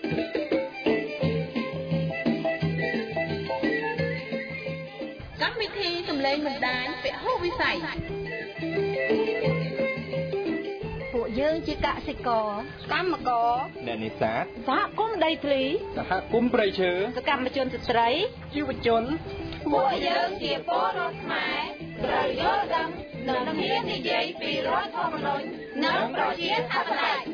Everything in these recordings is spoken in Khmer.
កម្មវិធីសម្លេងបណ្ដាញពហុវិស័យពួកយើងជាកសិករកម្មករអ្នកនេសាទសហគមន៍ដីធ្លីសហគមន៍ព្រៃឈើសកម្មជនស្ត្រីយុវជនពួកយើងជាពលរដ្ឋខ្មែរត្រូវយល់ដឹងនិងហ៊ាននិយាយពីរដ្ឋធម្មនុញ្ញនិងប្រជាធិបតេយ្យ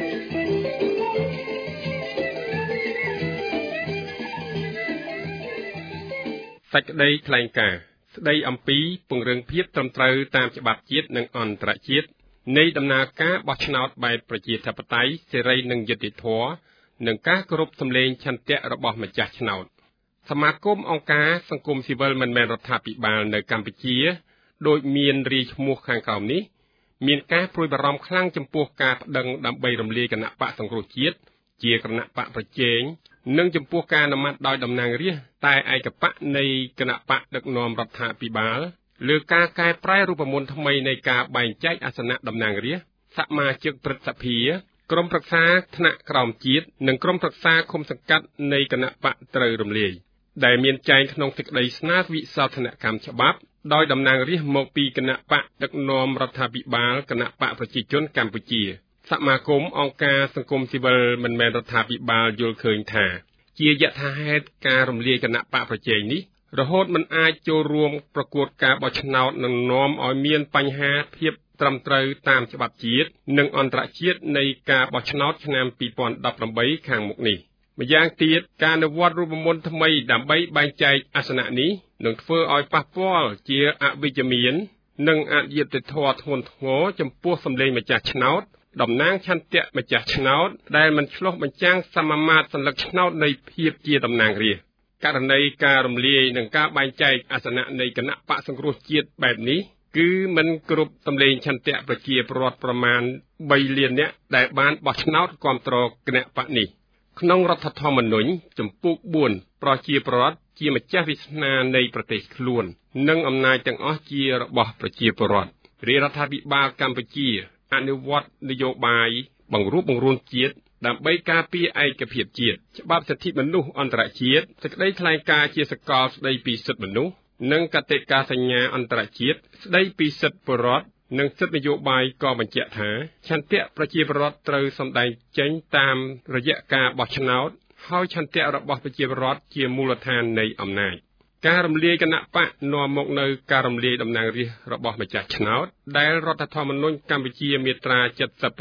សេចក្តីថ្លែងការណ៍ស្តីអំពីពង្រឹងភាពត្រឹមត្រូវតាមច្បាប់ជាតិនិងអន្តរជាតិនៃដំណើរការបោះឆ្នោតបែបប្រជាធិបតេយ្យសេរីនិងយុត្តិធម៌និងការគោរពសម្លេងឆន្ទៈរបស់ម្ចាស់ឆ្នោតសមាគមអង្គការសង្គមស៊ីវិលមិនមែនរដ្ឋាភិបាលនៅកម្ពុជាដោយមានរាយឈ្មោះខាងក្រោមនេះមានការព្រួយបារម្ភខ្លាំងចំពោះការប្តឹងដើម្បីរំលាយគណៈបកសង្គ្រោះជាតិជាគណៈបកប្រជែងនិងចំពោះការអនុម័តដោយតំណាងរាស្ត្រតែឯកបកនៃគណៈបកដឹកនាំរដ្ឋាភិបាលលើការកែប្រែរូបមន្តថ្មីនៃការបែងចែកអាសនៈតំណាងរាស្ត្រសមាជិកព្រឹទ្ធសភាក្រុមប្រឹក្សាថ្នាក់ក្រោមជាតិនិងក្រុមប្រឹក្សាឃុំសង្កាត់នៃគណៈបកត្រូវរំលាយដែលមានចែងក្នុងសេចក្តីស្នើវិសោធនកម្មច្បាប់ដោយតំណាងរាស្ត្រមកពីគណៈបកដឹកនាំរដ្ឋាភិបាលគណៈបកប្រជាជនកម្ពុជាសមាគមអង្គការសង្គមស៊ីវិលមិនមែនរដ្ឋាភិបាលយល់ឃើញថាជាយថាហេតុការរំលាយគណៈបកប្រជែងនេះរហូតមិនអាចចូលរួមប្រកួតការបោះឆ្នោតនឹងនាំឲ្យមានបញ្ហាភាពត្រឹមត្រូវតាមច្បាប់ជាតិនិងអន្តរជាតិនៃការបោះឆ្នោតឆ្នាំ2018ខាងមុខនេះម្យ៉ាងទៀតការអនុវត្តរូបមន្តថ្មីដើម្បីបែងចែកអាសនៈនេះនឹងធ្វើឲ្យប៉ះពាល់ជាអវិជ្ជមាននិងអយុត្តិធម៌ធ្ងន់ធ្ងរចំពោះសម្លេងម្ចាស់ឆ្នោតតំណាងឆន្ទៈម្ចាស់ឆ្នោតដែលមិនឆ្លុះបញ្ចាំងសមាមាត្រសញ្ញាឆ្នោតនៃភាពជាតំណាងរាស្ត្រករណីការរំលាយនិងការបែងចែកអាសនៈនៃគណៈបកសង្គ្រោះជាតិបែបនេះគឺមិនគ្រប់សម្លេងឆន្ទៈប្រជាពលរដ្ឋប្រមាណ3លាននាក់ដែលបានបោះឆ្នោតគាំទ្រគណៈបកនេះក្នុងរដ្ឋធម្មនុញ្ញចំពុក4ប្រជាពលរដ្ឋជាម្ចាស់វាសនានៃប្រទេសខ្លួននិងអំណាចទាំងអស់ជារបស់ប្រជាពលរដ្ឋរាជរដ្ឋាភិបាលកម្ពុជាអនុវត្តនយោបាយបង្រួបបង្រួមជាតិដើម្បីការពារឯកភាពជាតិច្បាប់សិទ្ធិមនុស្សអន្តរជាតិសេចក្តីថ្លែងការណ៍ជាសកលស្តីពីសិទ្ធិមនុស្សនិងកតិកាសញ្ញាអន្តរជាតិស្តីពីសិទ្ធិពលរដ្ឋនិងសិទ្ធិនយោបាយក៏បញ្ជាក់ថាឆន្ទៈប្រជាពលរដ្ឋត្រូវសម្ដែងចេញតាមរយៈការបោះឆ្នោតហើយឆន្ទៈរបស់ប្រជាពលរដ្ឋជាមូលដ្ឋាននៃអំណាចការរំលាយគណៈបកនាំមកនៅការរំលាយតំណាងរាស្ត្ររបស់ម្ចាស់ឆ្នោតដែលរដ្ឋធម្មនុញ្ញកម្ពុជាមាត្រា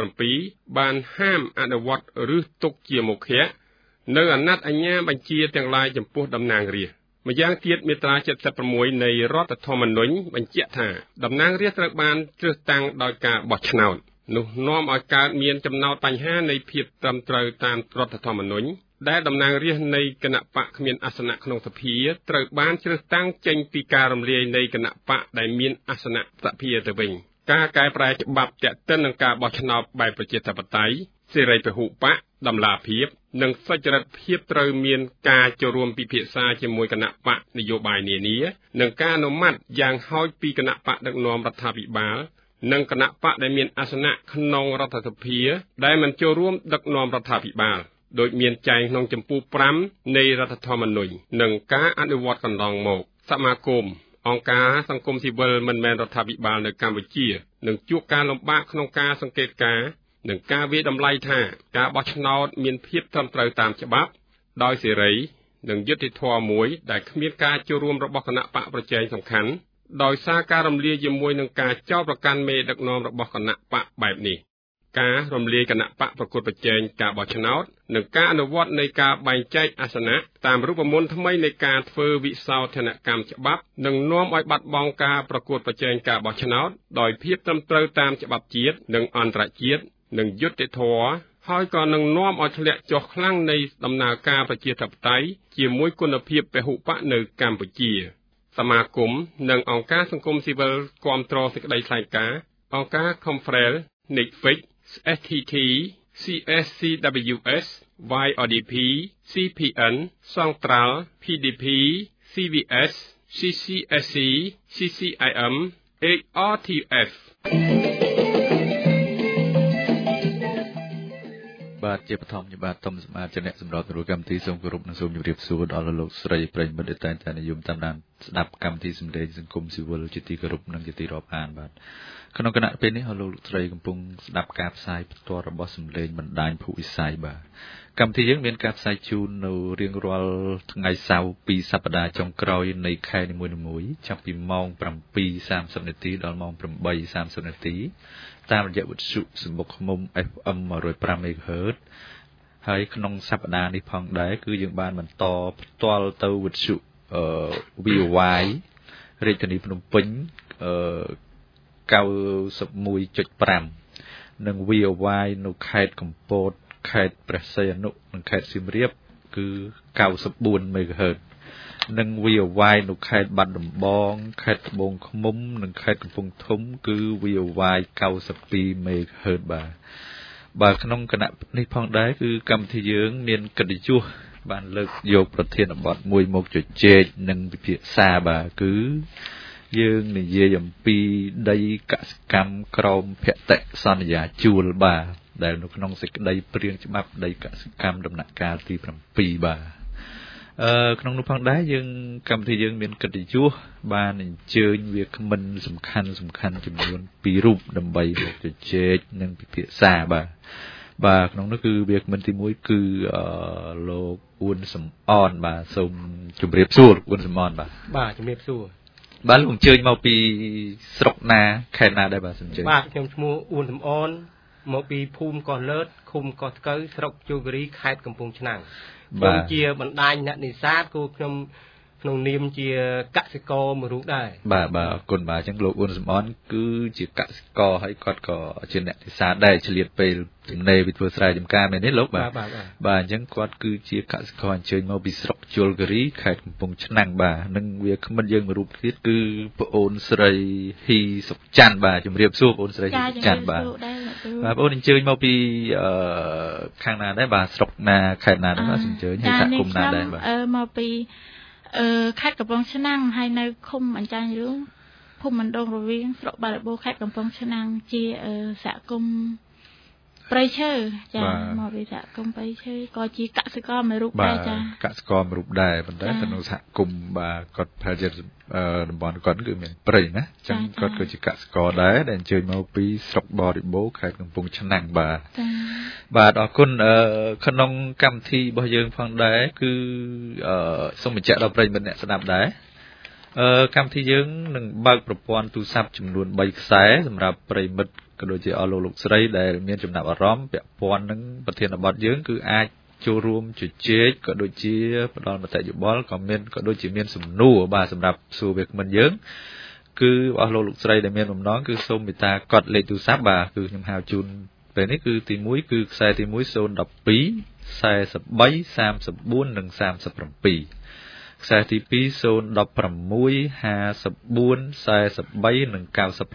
77បានហាមអនុវត្តឬទុកជាមុខៈនៅអាណត្តិអាជ្ញាបញ្ជាទាំងឡាយចំពោះតំណាងរាស្ត្រម្យ៉ាងទៀតមាត្រា76នៃរដ្ឋធម្មនុញ្ញបញ្ជាក់ថាតំណាងរាស្ត្រត្រូវបានជ្រើសតាំងដោយការបោះឆ្នោតនោះនាំឲ្យកើតមានចំណោទបញ្ហានៃភាពត្រឹមត្រូវតាមរដ្ឋធម្មនុញ្ញដែលតំណាងរាស្ត្រនៃគណៈបកគ្មានអាសនៈក្នុងសភាត្រូវបានជ្រើសតាំងចេញពីការរំលាយនៃគណៈបកដែលមានអាសនៈសភាទៅវិញការកែប្រែច្បាប់ទាក់ទិននឹងការបោះឆ្នោតបែបប្រជាធិបតេយ្យសេរីពហុបកតម្លាភាពនិងសុចរិតភាពត្រូវមានការចូលរួមពិភាក្សាជាមួយគណៈបកនយោបាយនានានិងការអនុម័តយ៉ាងហោចពីគណៈបកដឹកនាំរដ្ឋាភិបាលនិងគណៈបកដែលមានអាសនៈក្នុងរដ្ឋសភាដែលមិនចូលរួមដឹកនាំរដ្ឋាភិបាលដោយមានចែងក្នុងជំពូក5នៃរដ្ឋធម្មនុញ្ញនិងការអនុវត្តកន្លងមកសមាគមអង្គការសង្គមស៊ីវិលមិនមែនរដ្ឋាភិបាលនៅកម្ពុជានឹងជួបការលំបាកក្នុងការសង្កេតការណ៍និងការវាយតម្លៃថាការបោះឆ្នោតមានភាពត្រឹមត្រូវតាមច្បាប់ដោយសេរីនិងយុត្តិធម៌មួយដែលគ្មានការចូលរួមរបស់គណៈបកប្រជែងសំខាន់ដោយសារការរំលាយជាមួយនឹងការចោទប្រកាន់មេដឹកនាំរបស់គណៈបកបែបនេះការរំលាយគណៈបកប្រកួតប្រជែងការបោះឆ្នោតនិងការអនុវត្តនៃការបែងចែកអាសនៈតាមរូបមន្តថ្មីនៃការធ្វើវិសោធនកម្មច្បាប់នឹងនាំឲ្យបាត់បង់ការប្រកួតប្រជែងការបោះឆ្នោតដោយភាពត្រឹមត្រូវតាមច្បាប់ជាតិនិងអន្តរជាតិនិងយុត្តិធម៌ហើយក៏នឹងនាំឲ្យធ្លាក់ចុះខ្លាំងនៃដំណើរការប្រជាធិបតេយ្យជាមួយគុណភាពពហុបកនៅកម្ពុជាសមាគមនិងអង្គការសង្គមស៊ីវិលគាំទ្រសេចក្តីថ្លែងការណ៍អង្គការ Confrel Netflix STT CSCWS YODP CPN Central PDP CVS CCSC CCIM ARTF បាទជាបឋមជាបាទតំសមាជអ្នកសម្រាប់ទៅកម្មវិធីសូមគោរពនិងសូមជម្រាបសួរដល់លោកស្រីប្រិយមិត្តដែលតែងតែនិយមតាមដានស្ដាប់កម្មវិធីសម្លេងសង្គមស៊ីវិលជាទីគោរពនិងជាទីរាប់អានបាទក្នុងគណៈពេលនេះលោកស្រីកំពុងស្ដាប់ការផ្សាយផ្ទាល់របស់សម្លេងបណ្ដាញភូមិវិស័យបាទកម្មវិធីយើងមានការផ្សាយជូននៅរៀងរាល់ថ្ងៃសៅរ៍2សប្ដាហ៍ចុងក្រោយនៃខែនីមួយៗចាប់ពីម៉ោង 7:30 នាទីដល់ម៉ោង 8:30 នាទីតាមរយៈវិទ្យុសម្បុកឃ្មុំ FM 105 MHz ហើយក្នុងសប្ដាហ៍នេះផងដែរគឺយើងបានបន្តផ្ទាល់ទៅវិទ្យុVOY រាជធានីភ្នំពេញ91.5 និង VOY នៅខេត្តកំពតខេត្តព្រះសីហនុនិងខេត្តសៀមរាបគឺ94 MHz និង VOY នៅខេត្តបាត់ដំបងខេត្តត្បូងឃ្មុំនិងខេត្តកំពង់ធំគឺ VOY 92 MHz បាទក្នុងគណៈនេះផងដែរគឺកម្មវិធីយើងមានកិត្តិយសបានលើកយកប្រធានបទមួយមកជជែកនិងពិភាក្សាបាទគឺយើងនិយាយអំពីដីកសិកម្មក្រមភតិសន្យាជួលបាទដែលនៅក្នុងសេចក្តីព្រាងច្បាប់ដីកសិកម្មដំណាក់កាលទី7បាទក្នុងនោះផងដែរយើងកម្មវិធីយើងមានកិត្តិយសបានអញ្ជើញវាគ្មិនសំខាន់ចំនួន2រូបដើម្បីមកជជែកនិងពិភាក្សាបាទក្នុងនោះគឺវាគ្មិនទី1គឺលោកអ៊ួនសំអនបាទសូមជម្រាបសួរអ៊ុនសំអនបាទជំរាបសួរបាទលោកអញ្ជើញមកពីស្រុកណាខេត្តណាដែរបាទសូមអញ្ជើញបាទខ្ញុំឈ្មោះអ៊ួនសំអនមកពីភូមិកោះលើតឃុំកោះស្កូវស្រុកជ័យគិរីខេត្តកំពង់ឆ្នាំងខ្ញុំជាបណ្ដាញអ្នកនេសាទគូខ្ញុំក្នុងនាមជាកសិករមួយរូបដែរបាទអរគុណបាទអញ្ចឹងលោកអ៊ុនសំអនគឺជាកសិករហើយគាត់ក៏ជាអ្នកនេសាទដែរឆ្លៀតពេលទំនេរពីធ្វើស្រែចម្ការមែនទេលោកបាទអញ្ចឹងគាត់គឺជាកសិករអញ្ជើញមកពីស្រុកជលគិរីខេត្តកំពង់ឆ្នាំងបាទនិងវាគ្មិនយើងមួយរូបទៀតគឺប្អូនស្រីហ៊ីសុកច័ន្ទបាទជំរាបសួរប្អូនស្រីហ៊ីសុកច័ន្ទបាទប្អូនអញ្ជើញមកពីខាងណាដែរបាទស្រុកណាខេត្តណាដែរបាទអញ្ជើញហើយសហគមន៍ណាដែរបាទមកពីខេត្តកំពង់ឆ្នាំងហើយនៅឃុំអញ្ចាញ់រឿងភូមិមណ្ឌលរវៀងស្រុកបាល់បូខេត្តកំពង់ឆ្នាំងជាសហគមន៍ព្រៃឈើចាមកពីសហគមន៍ព្រៃឈើក៏ជាកសិករមួយរូបដែរចាកសិករមួយរូបដែរប៉ុន្តែក្នុងសហគមន៍បាទគាត់ប្រហែលជាតំបន់គាត់គឺមានព្រៃណាអញ្ចឹងគាត់ក៏ជាកសិករដែរដែលអញ្ជើញមកពីស្រុកបរិបូរខេត្តកំពង់ឆ្នាំងបាទអរគុណក្នុងកម្មវិធីរបស់យើងផងដែរគឺសូមបញ្ជាក់ដល់ប្រិយមិត្តអ្នកស្ដាប់ដែរកម្មវិធីយើងនឹងបើកប្រព័ន្ធទូរស័ព្ទចំនួន3ខ្សែសម្រាប់ប្រិយមិត្តក៏ដូចជាអស់លោកស្រីដែលមានចំណាប់អារម្មណ៍ពាក់ព័ន្ធនឹងប្រធានបទយើងគឺអាចចូលរួមជជែកក៏ដូចជាផ្ដល់មតិយោបល់ក៏ដូចជាមានសំណួរបាទសម្រាប់សួរវាគ្មិនយើងគឺអស់លោកស្រីដែលមានបំណងគឺសូមមេត្តាកត់លេខទូរស័ព្ទបាទគឺខ្ញុំហៅជូនពេលនេះគឺទី1គឺខ្សែទី1 012 43 34 និង 37ខ្សែទី2 016 54 43 និង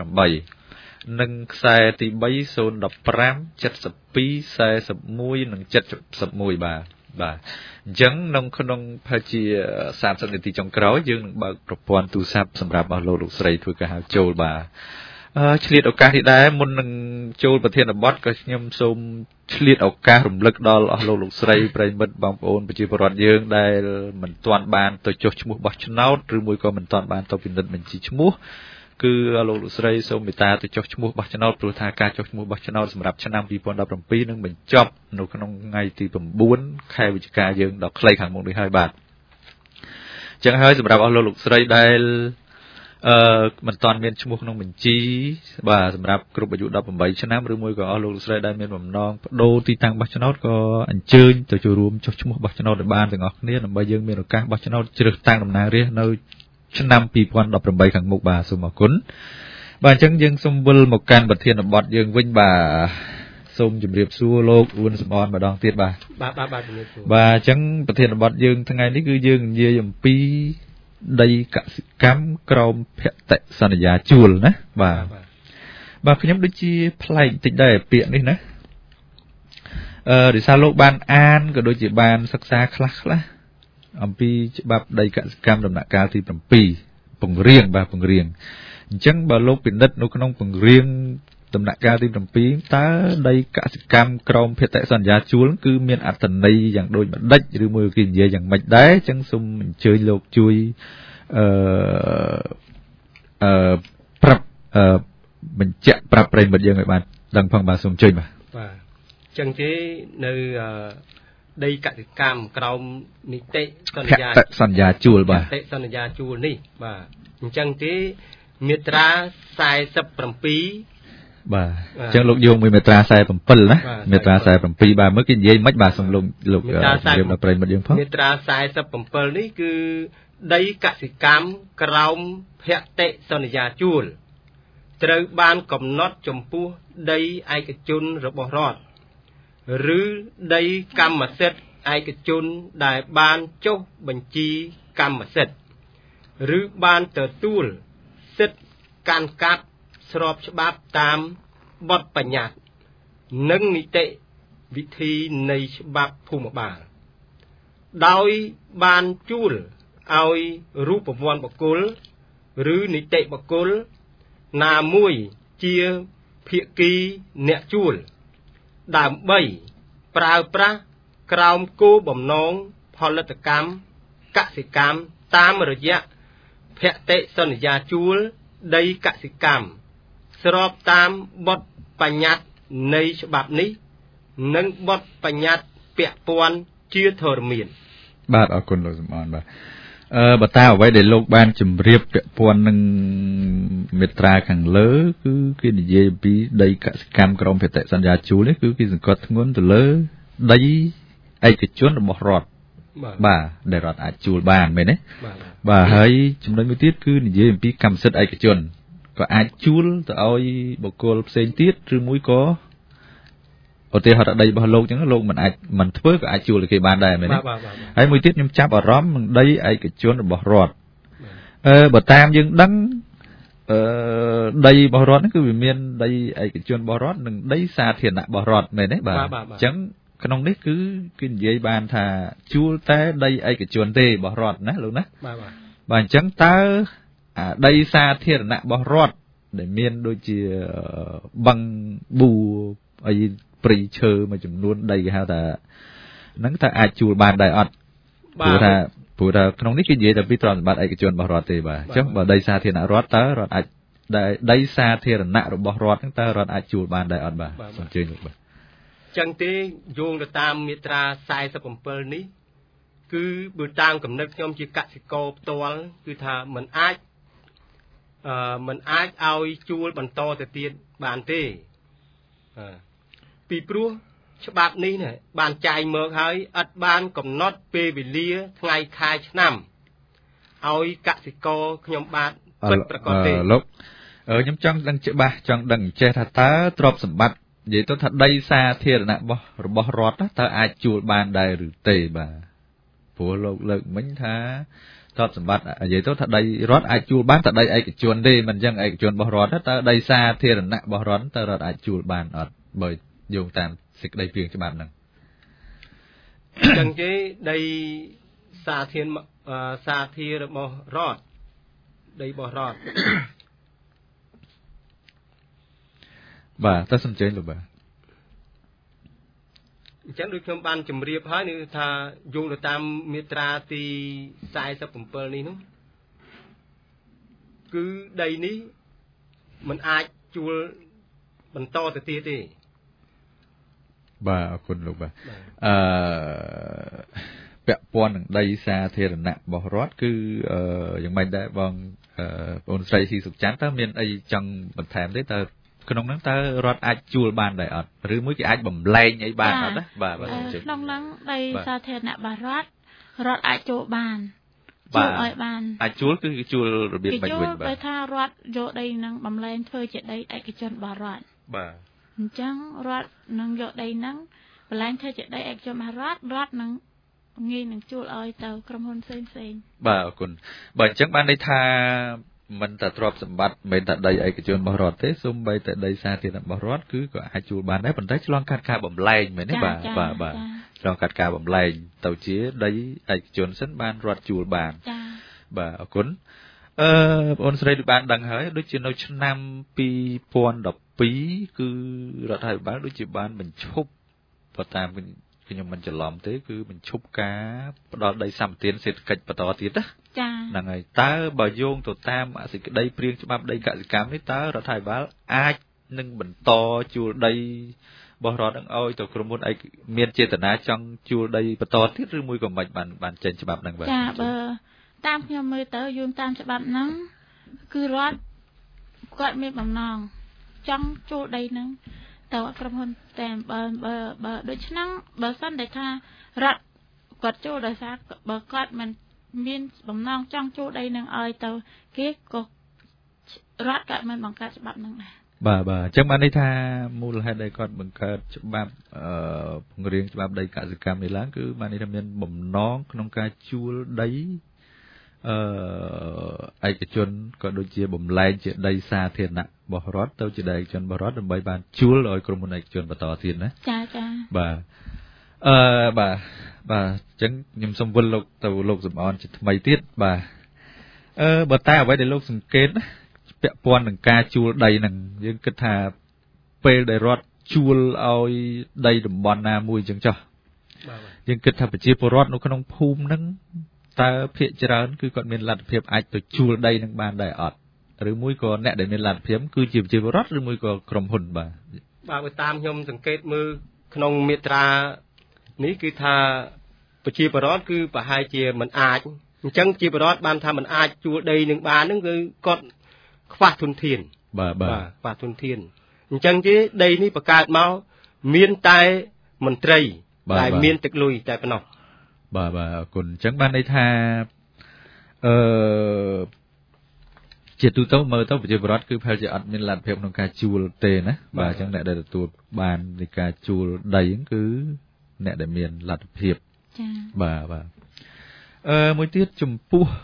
98និងខ្សែទី3 015 72 41និង71បាទអញ្ចឹងក្នុងប្រហែលជា30នាទីចុងក្រោយយើងនឹងបើកប្រព័ន្ធទូរស័ព្ទសម្រាប់អស់លោកស្រីធ្វើការហៅចូលបាទឆ្លៀតឱកាសនេះដែរមុននឹងចូលប្រធានបទក៏ខ្ញុំសូមឆ្លៀតឱកាសរំលឹកដល់អស់លោកស្រីប្រិយមិត្តបងប្អូនប្រជាពលរដ្ឋយើងដែលមិនទាន់បានទៅចុះឈ្មោះបោះឆ្នោតឬមួយក៏មិនទាន់បានទៅពិនិត្យបញ្ជីឈ្មោះគឺលោកស្រីសូមមេត្តាទៅចុះឈ្មោះបោះឆ្នោតព្រោះថាការចុះឈ្មោះបោះឆ្នោតសម្រាប់ឆ្នាំ2017នឹងបញ្ចប់នៅក្នុងថ្ងៃទី9ខែវិច្ឆិកាយើងដល់ខ្លីខាងមុខនេះហើយបាទអញ្ចឹងហើយសម្រាប់អស់លោកស្រីដែលមិនទាន់មានឈ្មោះក្នុងបញ្ជីបាទសម្រាប់គ្រប់អាយុ18ឆ្នាំឬមួយក៏អស់លោកស្រីដែលមានបំណងបដូរទីតាំងបោះឆ្នោតក៏អញ្ជើញទៅចូលរួមចុះឈ្មោះបោះឆ្នោតឲ្យបានទាំងអស់គ្នាដើម្បីយើងមានឱកាសបោះឆ្នោតជ្រើសតាំងតំណាងរាស្ត្រនៅឆ្នាំ2018ខាងមុខបាទសូមអរគុណបាទអញ្ចឹងយើងសូមវិលមកកាន់ប្រធានបទយើងវិញបាទសូមជម្រាបសួរលោកអ៊ុនសំអនម្ដងទៀតបាទជំរាបសួរបាទអញ្ចឹងប្រធានបទយើងថ្ងៃនេះគឺយើងនិយាយអំពីដីកសិកម្មក្រមភតិសន្យាជួលណាបាទខ្ញុំដូចជាប្លែកបន្តិចដែរពាក្យនេះណាដោយសារលោកបានអានក៏ដូចជាបានសិក្សាខ្លះអំពីច្បាប់ដីកសិកម្មដំណាក់កាលទី7ពង្រៀងអញ្ចឹងបើលោកពិនិត្យនៅក្នុងពង្រៀងដំណាក់កាលទី7តើដីកសិកម្មក្រមភេតិសន្យាជួលគឺមានអត្ថន័យយ៉ាងដូចម្ដេចឬមួយគេនិយាយយ៉ាងម៉េចដែរអញ្ចឹងសូមអញ្ជើញលោកជួយប្រាប់បញ្ជាក់ប្រាប់ប្រិយមិត្តយើងឲ្យបានដឹងផងបាទសូមអញ្ជើញបាទអញ្ចឹងទេនៅដីកសិកម្មក្រោមនីតិសន្យាជួលបាទនីតិសន្យាជួលនេះបាទអញ្ចឹងទេមាត្រា47 បាទអញ្ចឹងលោកយកមួយមាត្រា47ណាមាត្រា47បាទមើលគេនិយាយមិនបាទសំលោករៀបដល់ប្រិយមិត្តយើងផងមាត្រា47នេះគឺដីកសិកម្មក្រោមភតិសន្យាជួលត្រូវបានកំណត់ចំពោះដីឯកជនរបស់រដ្ឋឬដីកម្មសិទ្ធិឯកជនដែលបានចុះបញ្ជីកម្មសិទ្ធិឬបានទទួលសិទ្ធិកាន់កាប់ស្របច្បាប់តាមបទបញ្ញត្តិនិងនីតិវិធីនៃច្បាប់ភូមិបាលដោយបានជួលឲ្យរូបវ័ន្តបុគ្គលឬនីតិបុគ្គលណាមួយជាភាគីអ្នកជួលដើម្បីប្រើប្រាស់ក្រោមគោលបំណងផលិតកម្មកសិកម្មតាមរយៈភតិសន្យាជួលដីកសិកម្មស្របតាមបទបញ្ញត្តិនៃច្បាប់នេះនិងបទបញ្ញត្តិពាក់ព័ន្ធជាធរមានបាទអរគុណលោកសំអនបាទបតាអ្វីដែលលោកបានជម្រាបពាក់ព័ន្ធនឹងមាត្រាខាងលើគឺគេនិយាយអំពីដីកសិកម្មក្រមភេតិសន្យាជួលនេះគឺគេសង្កត់ធ្ងន់ទៅលើដីឯកជនរបស់រដ្ឋបាទដែលរដ្ឋអាចជួលបានមែនទេបាទហើយចំណុចមួយទៀតគឺនិយាយអំពីកម្មសិទ្ធិឯកជនក៏អាចជួលទៅឲ្យបុគ្គលផ្សេងទៀតឬមួយក៏ឧទាហរណ៍ដីរបស់លោកអញ្ចឹងលោកមិនធ្វើក៏អាចជួលឲ្យគេបានដែរមែនទេហើយមួយទៀតខ្ញុំចាប់អារម្មណ៍នឹងដីឯកជនរបស់រដ្ឋបើតាមយើងដឹងដីរបស់រដ្ឋហ្នឹងគឺវាមានដីឯកជនរបស់រដ្ឋនិងដីសាធារណៈរបស់រដ្ឋមែនទេបាទអញ្ចឹងក្នុងនេះគឺគេនិយាយបានថាជួលតែដីឯកជនទេរបស់រដ្ឋណាលោកណាបាទអញ្ចឹងតើដីសាធារណៈរបស់រដ្ឋដែលមានដូចជាបឹងបួអីព្រៃឈើមួយចំនួនដីគេហៅថាហ្នឹងតើអាចជួលបានដែរអត់ព្រោះថាក្នុងនេះគេនិយាយតែពីទ្រព្យសម្បត្តិឯកជនរបស់រដ្ឋទេបាទអញ្ចឹងបើដីសាធារណៈរដ្ឋតើរដ្ឋអាចដីសាធារណៈរបស់រដ្ឋហ្នឹងតើរដ្ឋអាចជួលបានដែរអត់បាទសូមអញ្ជើញលោកបាទចឹងទេយោងទៅតាមមាត្រា47នេះគឺបើតាមកំណត់ខ្ញុំជាកសិករផ្ទាល់គឺថាมันអាចឲ្យជួលបន្តទៅទៀតបានទេពីព្រោះច្បាប់នេះបានចែងមកហើយឥតបានកំណត់ពេលវេលាថ្ងៃខែឆ្នាំឲ្យកសិករខ្ញុំបាទពិតប្រាកដទេលោកខ្ញុំចង់ដឹងច្បាស់ចង់ដឹងចេះថាតើទ្រព្យសម្បត្តិនិយាយទៅថាដីសាធារណៈរបស់រដ្ឋតើអាចជួលបានដែរឬទេបាទព្រោះលោកលើកមិញថាទ្រព្យសម្បត្តិនិយាយទៅថាដីរដ្ឋអាចជួលបានតែដីឯកជនទេមិនអញ្ចឹងឯកជនរបស់រដ្ឋតើដីសាធារណៈរបស់រដ្ឋតើរដ្ឋអាចជួលបានអត់បើយោងតាមសេចក្តីព្រៀងច្បាប់ហ្នឹងអញ្ចឹងទេដីសាធាររបស់រដ្ឋដីរបស់រដ្ឋបាទតើសំចេញលោកបាទអញ្ចឹងដូចខ្ញុំបានជម្រាបហើយគឺថាយោងទៅតាមមាត្រាទី47នេះនោះគឺដីនេះมันអាចជួលបន្តទៅទៀតទេបាទអរគុណលោកបាទពាក់ព័ន្ធនឹងដីសាធារណៈរបស់រដ្ឋគឺយ៉ាងម៉េចដែរបងប្អូនស្រីស៊ីសុខច័ន្ទតើមានអីចង់បន្ថែមទេតើក្នុងហ្នឹងតើរដ្ឋអាចជួលបានដែរអត់ឬមួយគេអាចបំលែងអីបានអត់ណាបាទក្នុងហ្នឹងដីសាធារណៈរបស់រដ្ឋអាចជួលបានជួលឲ្យបានអាចជួលគឺជួលរបៀបម៉េចវិញបាទគេថារដ្ឋយកដីហ្នឹងបំលែងធ្វើជាដីឯកជនរបស់រដ្ឋបាទអញ្ចឹងរដ្ឋនឹងយកដីហ្នឹងបំលែងធ្វើជាដីឯកជនរបស់រដ្ឋនឹងងាយនឹងជួលឲ្យទៅក្រុមហ៊ុនផ្សេងបាទអរគុណបើអញ្ចឹងបានន័យថាមិនតែទ្រព្យសម្បត្តិមិនតែដីឯកជនរបស់រដ្ឋទេសូម្បីតែដីសាធារណៈរបស់រដ្ឋគឺក៏អាចជួលបានដែរប៉ុន្តែឆ្លងកាត់ការបំលែងមែនទេបាទឆ្លងកាត់ការបំលែងទៅជាដីឯកជនសិនបានរដ្ឋជួលបានបាទអរគុណបងអូនស្រីបានដឹងហើយដូចជានៅឆ្នាំ2012 2គឺរដ្ឋាភិបាលដូចជាបានបញ្ឈប់បើតាមខ្ញុំមិនច្រឡំទេគឺបញ្ឈប់ការផ្ដល់ដីសម្បត្តិសេដ្ឋកិច្ចបន្តទៀតណាចា៎ហ្នឹងហើយតើបើយោងទៅតាមសេចក្តីព្រៀងច្បាប់ដីកសិកម្មនេះតើរដ្ឋាភិបាលអាចនឹងបន្តជួលដីរបស់រដ្ឋនឹងឲ្យទៅក្រុមហ៊ុនឯកមានចេតនាចង់ជួលដីបន្តទៀតឬមួយក៏មិនបានចេញច្បាប់ហ្នឹងបាទចាបើតាមខ្ញុំមើលទៅយោងតាមច្បាប់ហ្នឹងគឺរដ្ឋគាត់មានបំណងចង់ជួលដីហ្នឹងទៅក្រុមហ៊ុនតែបើដូច្នេះបើសិនតែថារដ្ឋគាត់ជួលដោយសារបើគាត់មិនមានបំណងចង់ជួលដីហ្នឹងឲ្យទៅគេក៏រដ្ឋក៏មិនបង្កើតច្បាប់ហ្នឹងដែរបាទអញ្ចឹងបានន័យថាមូលហេតុដែលគាត់បង្កើតច្បាប់ពង្រៀងច្បាប់ដីកសិកម្មនេះឡើងគឺបានន័យថាមានបំណងក្នុងការជួលដីឯកជនក៏ដូចជាបំលែងជាដីសាធារណៈរបស់រដ្ឋទៅជាដីឯកជនរបស់រដ្ឋដើម្បីបានជួលឲ្យក្រុមហ៊ុនឯកជនបន្តទៀតណាចាបាទបាទអញ្ចឹងខ្ញុំសូមវិលលោកសំអនជាថ្មីទៀតបាទបើតែអ្វីដែលលោកសង្កេតណាពាក់ព័ន្ធនឹងការជួលដីហ្នឹងយើងគិតថាពេលដែលរដ្ឋជួលឲ្យដីតំបន់ណាមួយអញ្ចឹងចុះយើងគិតថាប្រជាពលរដ្ឋនៅក្នុងភូមិហ្នឹងតើភាគច្រើនគឺគាត់មានលទ្ធភាពអាចទៅជួលដីនឹងបានដែរអត់ឬមួយក៏អ្នកដែលមានលទ្ធភាពគឺជាប្រជាពលរដ្ឋឬមួយក៏ក្រុមហ៊ុនបាទបើតាមខ្ញុំសង្កេតមើលក្នុងមាត្រានេះគឺថាប្រជាពលរដ្ឋគឺប្រហែលជាមិនអាចអញ្ចឹងប្រជាពលរដ្ឋបានថាមិនអាចជួលដីនឹងបានហ្នឹងគឺគាត់ខ្វះធនធានបាទខ្វះធនធានអញ្ចឹងទេដីនេះបង្កើតមកមានតែមន្ត្រីដែលមានទឹកលុយតែប៉ុណ្ណោះបាទអរគុណអញ្ចឹងបានន័យថាជាទូទៅមើលទៅប្រជាពលរដ្ឋគឺប្រហែលជាអត់មានលទ្ធភាពក្នុងការជួលទេណាបាទអញ្ចឹងអ្នកដែលទទួលបាននៃការជួលដីហ្នឹងគឺអ្នកដែលមានលទ្ធភាពចា៎បាទមួយទៀតចំពោះ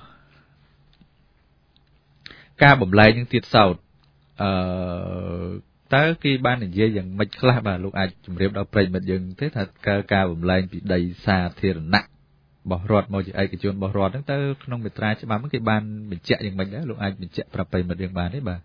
ការបំលែងនឹងទៀតសោតតើគេបាននិយាយយ៉ាងម៉េចខ្លះបាទលោកអាចជម្រាបដល់ប្រិយមិត្តយើងទេថាការបំលែងពីដីសាធារណៈរបស់រដ្ឋមកជាឯកជនរបស់រដ្ឋហ្នឹងតើក្នុងមាត្រាច្បាប់ហ្នឹងគេបានបញ្ជាក់យ៉ាងម៉េចដែរលោកអាចបញ្ជាក់ប្រាប់ប្រិយមិត្តយើងបានទេបាទ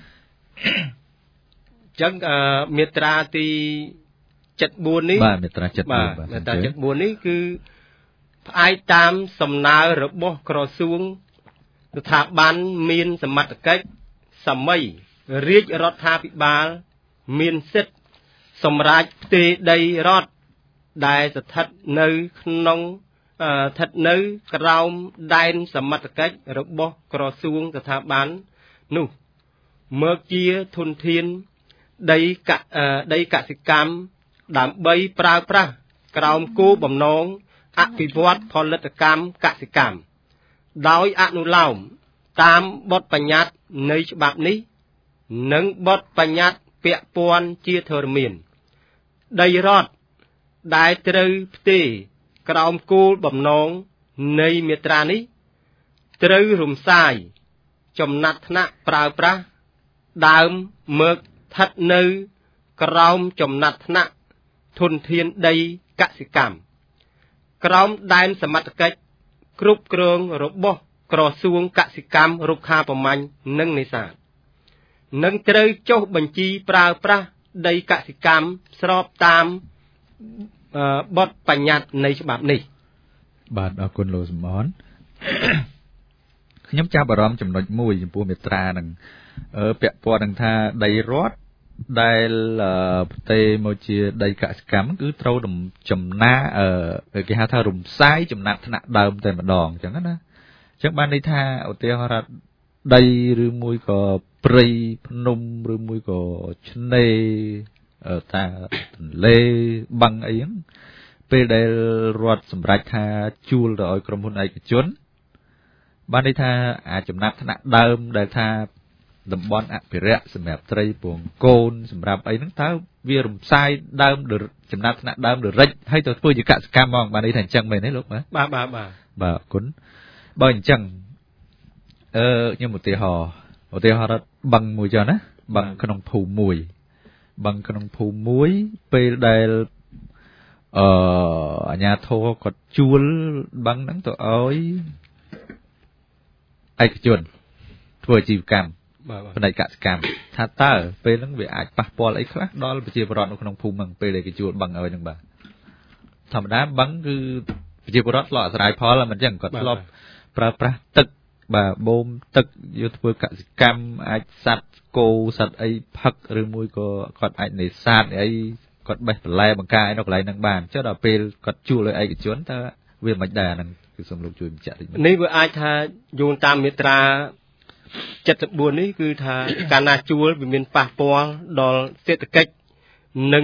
អញ្ចឹងមាត្រាទី74នេះបាទមាត្រា74បាទមាត្រា74នេះគឺផ្អែកតាមសំណើរបស់ក្រសួងស្ថាប័នមានសមត្ថកិច្ចសម័យរាជរដ្ឋាភិបាលមានសិទ្ធិសម្រេចផ្ទេរដីរដ្ឋដែលស្ថិតនៅក្នុងស្ថិតនៅក្រោមដែនសមត្ថកិច្ចរបស់ក្រសួងស្ថាប័ននោះមកជាធនធានដីកសិកម្មដើម្បីប្រើប្រាស់ក្រោមគោលបំណងអភិវឌ្ឍផលិតកម្មកសិកម្មដោយអនុលោមតាមបទបញ្ញត្តិនៃច្បាប់នេះនិងបទបញ្ញត្តិពាក់ព័ន្ធជាធរមានដីរដ្ឋដែលត្រូវផ្ទេរក្រោមគោលបំណងនៃមាត្រានេះត្រូវរំសាយចំណាត់ថ្នាក់ប្រើប្រាស់ដើមមកស្ថិតនៅក្រោមចំណាត់ថ្នាក់ធនធានដីកសិកម្មក្រោមដែនសមត្ថកិច្ចគ្រប់គ្រងរបស់ក្រសួងកសិកម្មរុក្ខាប្រមាញ់និងនេសាទនឹងត្រូវចុះបញ្ជីប្រើប្រាស់ដីកសិកម្មស្របតាមបទបញ្ញត្តិនៃច្បាប់នេះបាទអរគុណលោកសំអនខ្ញុំចាប់អារម្មណ៍ចំណុចមួយចំពោះមាត្រាហ្នឹងពាក់ព័ន្ធនឹងថាដីរដ្ឋដែលផ្ទេរមកជាដីកសិកម្មគឺត្រូវចំណាគេហៅថារំសាយចំណាត់ថ្នាក់ដើមតែម្ដងអញ្ចឹងណាអញ្ចឹងបានន័យថាឧទាហរណ៍ដីឬមួយក៏ព្រៃភ្នំឬមួយក៏ឆ្នេរតាទន្លេបឹងអីហ្នឹងពេលដែលរដ្ឋសម្រេចថាជួលទៅឲ្យក្រុមហ៊ុនឯកជនបានន័យថាអាចចំណាត់ថ្នាក់ដើមដែលថាតំបន់អភិរក្សសម្រាប់ត្រីពងកូនសម្រាប់អីហ្នឹងតើវារំសាយដើមចំណាត់ថ្នាក់ដើមរិចហើយទៅធ្វើជាកសិកម្មហ្មងបានន័យថាអញ្ចឹងមែនទេលោកបាទបាទអរគុណបើអញ្ចឹងខ្ញុំឧទាហរណ៍បឹងមួយចុះណាបឹងក្នុងភូមិមួយពេលដែលអាជ្ញាធរគាត់ជួលបឹងហ្នឹងទៅឲ្យឯកជនធ្វើអាជីវកម្មផ្នែកកសិកម្មថាតើពេលហ្នឹងវាអាចប៉ះពាល់អីខ្លះដល់ប្រជាពលរដ្ឋនៅក្នុងភូមិហ្នឹងពេលដែលគេជួលបឹងឲ្យហ្នឹងបាទធម្មតាបឹងគឺប្រជាពលរដ្ឋធ្លាប់អាស្រ័យផលមិនអញ្ចឹងគាត់ធ្លាប់ប្រើប្រាស់ទឹកបាទបូមទឹកយកធ្វើកសិកម្មអាចសัตว์គោសត្វអីផឹកឬមួយក៏គាត់អាចនេសាទអីគាត់បេះបន្លែបង្ការអីនៅកន្លែងហ្នឹងបានចុះដល់ពេលគាត់ជួលឲ្យឯកជនតើវាមិនដែរអាហ្នឹងគឺសូមលោកជួយបញ្ជាក់តិចនេះវាអាចថាយោងតាមមាត្រា74នេះគឺថាកាលណាជួលវាមានប៉ះពាល់ដល់សេដ្ឋកិច្ចនិង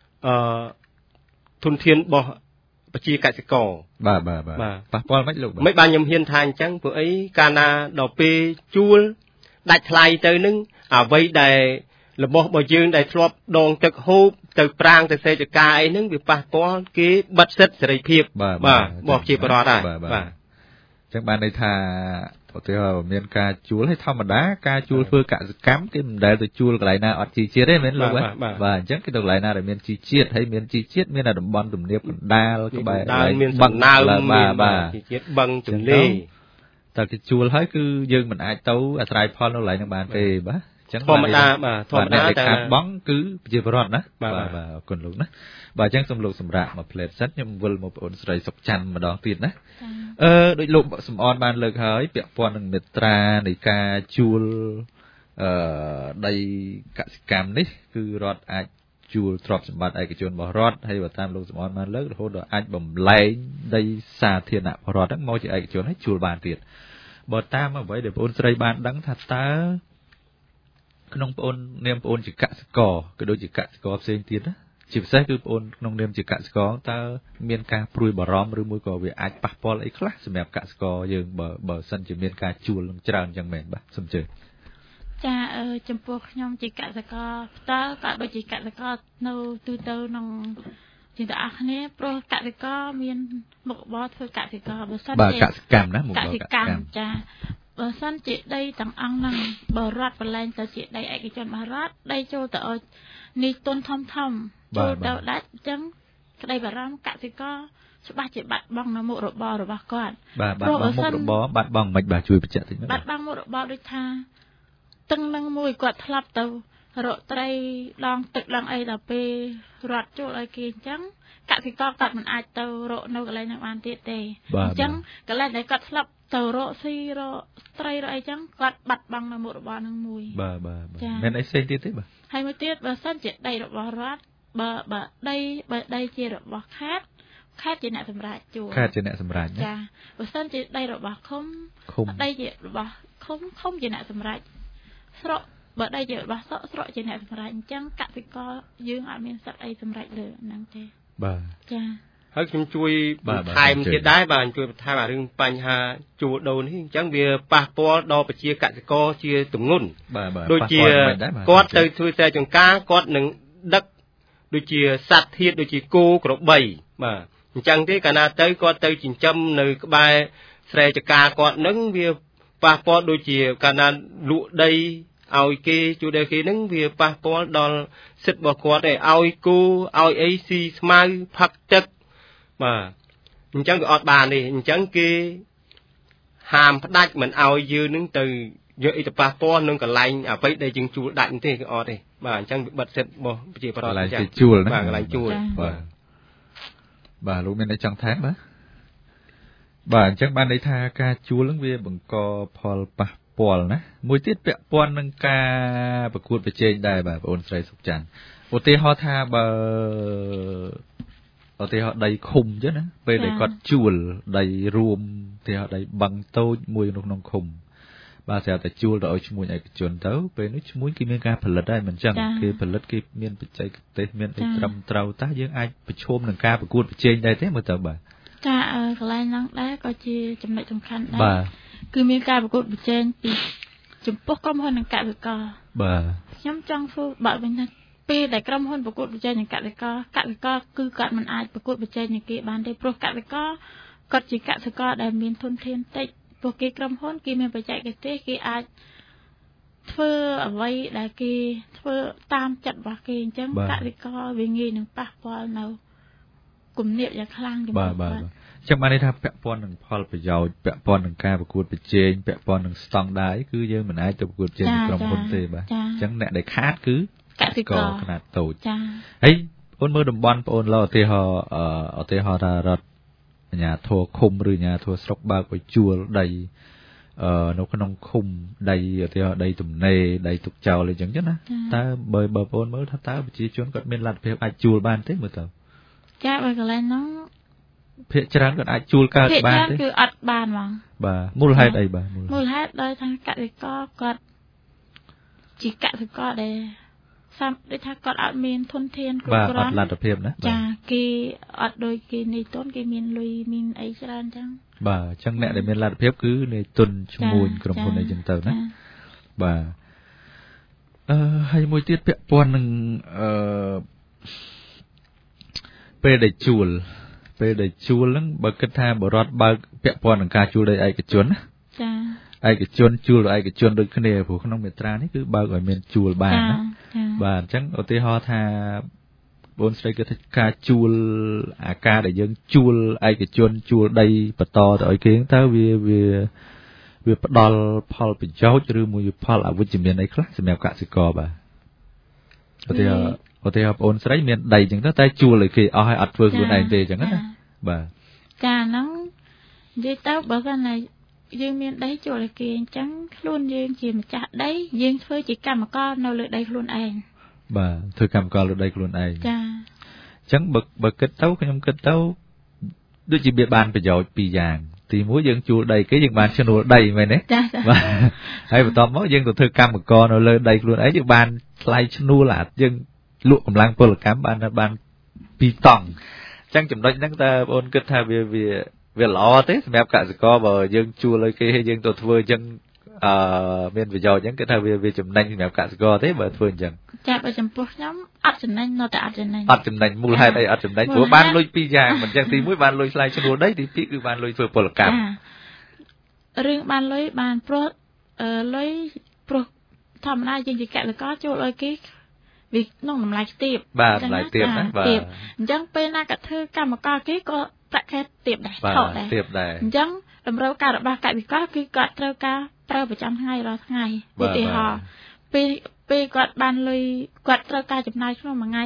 ធនធានរបស់ប្រជាកសិករបាទប៉ះពាល់មិនលោកមិនបានខ្ញុំហ៊ានថាអញ្ចឹងព្រោះអីកាលណាដល់ពេលជួលដាច់ថ្លៃទៅនឹងអ្វីដែលរបស់យើងដែលធ្លាប់ដងទឹកហូបទៅប្រាងទៅសេចក្ដីអីហ្នឹងវាប៉ះពាល់គេបិទសិទ្ធិសេរីភាពបាទរបស់ជាបរិបទដែរបាទអញ្ចឹងបានន័យថាឧទាហរណ៍មានការជួលឲ្យធម្មតាការជួលធ្វើកសិកម្មគេមិនដែលទៅជួលកន្លែងណាអត់ជីជាតិទេមែនលោកបាទអញ្ចឹងគេទៅកន្លែងណាដែលមានជីជាតិហើយមានជីជាតិមានតំបន់ទំនាបកណ្ដាលក្បែរមានបឹងដើមមានជីជាតិបឹងទន្លេតែគេជួលហើយគឺយើងមិនអាចទៅអាស្រ័យផលនៅកន្លែងហ្នឹងបានទេបាទធម្មតាធម្មតាតែខាងបងគឺប្រជាពលរដ្ឋណាបាទអរគុណលោកណាបាទអញ្ចឹងសូមលោកសម្រាប់មកផ្លេតសិនខ្ញុំវិលមកបងអូនស្រីសុកច័ន្ទម្ដងទៀតណាដូចលោកសំអនបានលើកហើយពាក់ព័ន្ធនឹងមាត្រានៃការជួលដីកសិកម្មនេះគឺរដ្ឋអាចជួលទ្រព្យសម្បត្តិឯកជនរបស់រដ្ឋហើយបើតាមលោកសំអនបានលើករហូតដល់អាចបំលែងដីសាធារណៈរបស់រដ្ឋហ្នឹងមកជាឯកជនហើយជួលបានទៀតបើតាមអ្វីដែលបងអូនស្រីបានដឹងថាតើក្នុងបងអូននាមបងអូនជាកសិករក៏ដូចជាកសិករផ្សេងទៀតណាជាពិសេសគឺបងអូនក្នុងនាមជាកសិករតើមានការព្រួយបារម្ភឬមួយក៏វាអាចប៉ះពាល់អីខ្លះសម្រាប់កសិករយើងបើសិនជាមានការជួលនឹងច្រើនអញ្ចឹងមែនបាទសូមជឿចាចំពោះខ្ញុំជាកសិករផ្ទាល់ក៏ដូចជាកសិករនៅទូទៅក្នុងជាទាំងអស់គ្នាព្រោះកសិករមានមុខរបរធ្វើកសិករបើសិនជាកសិកម្មណាមុខរបរកសិកម្មចាបើសិនជាដីទាំងអង្គហ្នឹងបើរដ្ឋបលែងទៅជាដីឯកជនរបស់រដ្ឋដីចូលទៅឲ្យនេះទុនធំចូលទៅដាច់អញ្ចឹងក្តីបារម្ភកសិករច្បាស់ជាបាត់បង់នៅមុខរបររបស់គាត់បាទបាត់បង់មុខរបរបាត់បង់មិនបាទជួយបញ្ជាក់តិចមើលបាត់បង់មុខរបរដូចថាទឹងនឹងមួយគាត់ធ្លាប់ទៅរកត្រីដងទឹកដងអីដល់ពេលរត់ចូលឲ្យគេអញ្ចឹងកសិករគាត់មិនអាចទៅរកនៅកន្លែងហ្នឹងបានទៀតទេអញ្ចឹងកន្លែងដែលគាត់ធ្លាប់ទៅរកស៊ីរកត្រីរកអីចឹងគាត់បាត់បង់នៅមុខរបរហ្នឹងមួយបាទមានអីផ្សេងទៀតទេបាទហើយមួយទៀតបើសិនជាដីរបស់រដ្ឋបើដីជារបស់ខេត្តជាអ្នកសម្រេចជួលខេត្តជាអ្នកសម្រេចចាបើសិនជាដីរបស់ឃុំដីជារបស់ឃុំជាអ្នកសម្រេចស្រុកបើដីជារបស់ស្រុកជាអ្នកសម្រេចអញ្ចឹងកសិករយើងអត់មានសិទ្ធិអីសម្រេចលើហ្នឹងទេបាទចាហើយខ្ញុំជួយបន្ថែមទៀតដែរបាទជួយបន្ថែមរឿងបញ្ហាជួលដូរនេះអញ្ចឹងវាប៉ះពាល់ដល់ប្រជាកសិករជាទម្ងន់ដូចជាគាត់ទៅធ្វើស្រែចម្ការគាត់នឹងដឹកដូចជាសត្វធាតុដូចជាគោក្របីបាទអញ្ចឹងទេកាលណាទៅគាត់ទៅចិញ្ចឹមនៅក្បែរស្រែចម្ការគាត់នឹងវាប៉ះពាល់ដូចជាកាលណាលក់ដីឲ្យគេជួលដីគេនឹងវាប៉ះពាល់ដល់សិទ្ធិរបស់គាត់ឯឲ្យគោឲ្យអីស៊ីស្មៅផឹកទឹកបាទអញ្ចឹងវាអត់បានទេអញ្ចឹងគេហាមផ្ដាច់មិនឲ្យយើងនឹងទៅយកអីទៅប៉ះពាល់នឹងកន្លែងអ្វីដែលយើងជួលដាច់ទេគឺអត់ទេបាទអញ្ចឹងវាបិទសិទ្ធិរបស់ប្រជាពលរដ្ឋអញ្ចឹងជួលណាបាទកន្លែងជួលបាទលោកមានអីចង់ថែមបាទអញ្ចឹងបានន័យថាការជួលនឹងវាបង្កផលប៉ះពាល់ណាមួយទៀតពាក់ព័ន្ធនឹងការប្រកួតប្រជែងដែរបាទបងអូនស្រីសុកច័ន្ទឧទាហរណ៍ថាបើឧទាហរណ៍ដីឃុំអញ្ចឹងណាពេលដែលគាត់ជួលដីរួមឧទាហរណ៍ដីបឹងតូចមួយក្នុងឃុំបាទស្រាប់តែជួលទៅឲ្យឈ្មួញឯកជនទៅពេលនេះឈ្មួញគេមានការផលិតដែរមិនអញ្ចឹងគេផលិតគេមានបច្ចេកទេសមានអីត្រឹមត្រូវតើយើងអាចប្រឈមនឹងការប្រកួតប្រជែងដែរទេមើលទៅបាទចាកន្លែងហ្នឹងដែរក៏ជាចំណុចសំខាន់ដែរគឺមានការប្រកួតប្រជែងពីចំពោះក្រុមហ៊ុននិងកសិករបាទខ្ញុំចង់សួរបើវិញថាពេលដែលក្រុមហ៊ុនប្រកួតប្រជែងនឹងកសិករគឺគាត់មិនអាចប្រកួតប្រជែងនឹងគេបានទេព្រោះកសិករគាត់ជាកសិករដែលមានធនធានតិចព្រោះគេក្រុមហ៊ុនគេមានបច្ចេកទេសគេអាចធ្វើអ្វីដែលគេធ្វើតាមចិត្តរបស់គេអញ្ចឹងកសិករវាងាយនឹងប៉ះពាល់នៅគំនាបយ៉ាងខ្លាំងបាទចឹងបានន័យថាពាក់ព័ន្ធនឹងផលប្រយោជន៍ពាក់ព័ន្ធនឹងការប្រកួតប្រជែងពាក់ព័ន្ធនឹងស្តង់ដារគឺយើងមិនអាចទៅប្រកួតប្រជែងក្រុមហ៊ុនទេបាទចឹងអ្នកដែលខាតគឺកសិករខ្នាតតូចចាហើយអូនមើលតំបន់បងអូនឡោឧទាហរណ៍ថារដ្ឋអាជ្ញាធរឃុំឬអាជ្ញាធរស្រុកបើកឲ្យជួលដីនៅក្នុងឃុំដីឧទាហរណ៍ដីទំនេរដីទុកចោលអីចឹងណាតើបើបងប្អូនមើលថាតើប្រជាជនគាត់មានលទ្ធភាពអាចជួលបានទេមើលទៅចាបើកន្លែងហ្នឹងភាគច្រើនគាត់អាចជួលកើតបានទេគឺអត់បានហ្មងបាទមូលហេតុអីបាទមូលហេតុដោយថាកសិករគាត់ជាកសិករដែលដូចថាគាត់អត់មានធនធានគ្រប់គ្រាន់បាទអត់លទ្ធភាពណាចាគេអត់ដូចគេនៃទុនគេមានលុយមានអីច្រើនចឹងបាទអញ្ចឹងអ្នកដែលមានលទ្ធភាពគឺនៃទុនឈ្មួញក្រុមហ៊ុនអីចឹងទៅណាបាទហើយមួយទៀតពាក់ព័ន្ធនឹងពេលដែលជួលហ្នឹងបើគិតថាបរដ្ឋបើកពាក់ព័ន្ធនឹងការជួលដីឯកជនណាចាឯកជនជួលឯកជនដូចគ្នាព្រោះក្នុងមាត្រានេះគឺបើកឲ្យមានជួលបានណាបាទអញ្ចឹងឧទាហរណ៍ថាបងស្រីគិតថាការជួលអាការដែលយើងជួលឯកជនជួលដីបន្តទៅឲ្យគេតើវាផ្ដល់ផលប្រយោជន៍ឬមួយផលអវិជ្ជមានអីខ្លះសម្រាប់កសិករបាទឧទាហរណ៍បងស្រីមានដីអញ្ចឹងទៅតែជួលឲ្យគេអស់ហើយអត់ធ្វើខ្លួនឯងទេអញ្ចឹងណាបាទចាហ្នឹងនិយាយទៅបើគាត់ណាយើងមានដីជួលឲ្យគេអញ្ចឹងខ្លួនយើងជាម្ចាស់ដីយើងធ្វើជាកម្មករនៅលើដីខ្លួនឯងបាទធ្វើកម្មករលើដីខ្លួនឯងចាអញ្ចឹងបើគិតទៅខ្ញុំគិតទៅដូចជាវាបានប្រយោជន៍ពីរយ៉ាងទីមួយយើងជួលដីគេយើងបានឈ្នួលដីមែនទេបាទហើយបន្ទាប់មកយើងទៅធ្វើកម្មករនៅលើដីខ្លួនឯងយើងបានថ្លៃឈ្នួលយើងលក់កម្លាំងពលកម្មបាន2តង់អញ្ចឹងចំណុចហ្នឹងតើបងអូនគិតថាវាល្អទេសម្រាប់កសិករបើយើងជួលឲ្យគេហើយយើងទៅធ្វើអញ្ចឹងមានប្រយោជន៍អញ្ចឹងគឺថាវាចំណេញសម្រាប់កសិករទេបើធ្វើអញ្ចឹងចាបើចំពោះខ្ញុំអត់ចំណេញនៅតែអត់ចំណេញមូលហេតុអីអត់ចំណេញព្រោះបានលុយពីរយ៉ាងមិនអញ្ចឹងទី1បានលុយថ្លៃឈ្នួលដីទី2គឺបានលុយធ្វើពលកម្មរឿងបានលុយបានព្រោះលុយព្រោះធម្មតាយើងជាកសិករជួលឲ្យគេវាក្នុងតម្លៃទាបបាទតម្លៃទាបណាបាទអញ្ចឹងពេលណាក៏ធ្វើកម្មករគេក៏ប្រាក់ខែទាបដែរថោកដែរអញ្ចឹងតម្រូវការរបស់កសិករគឺគាត់ត្រូវការប្រើប្រចាំថ្ងៃរាល់ថ្ងៃឧទាហរណ៍ពេលគាត់បានលុយគាត់ត្រូវការចំណាយក្នុងមួយថ្ងៃ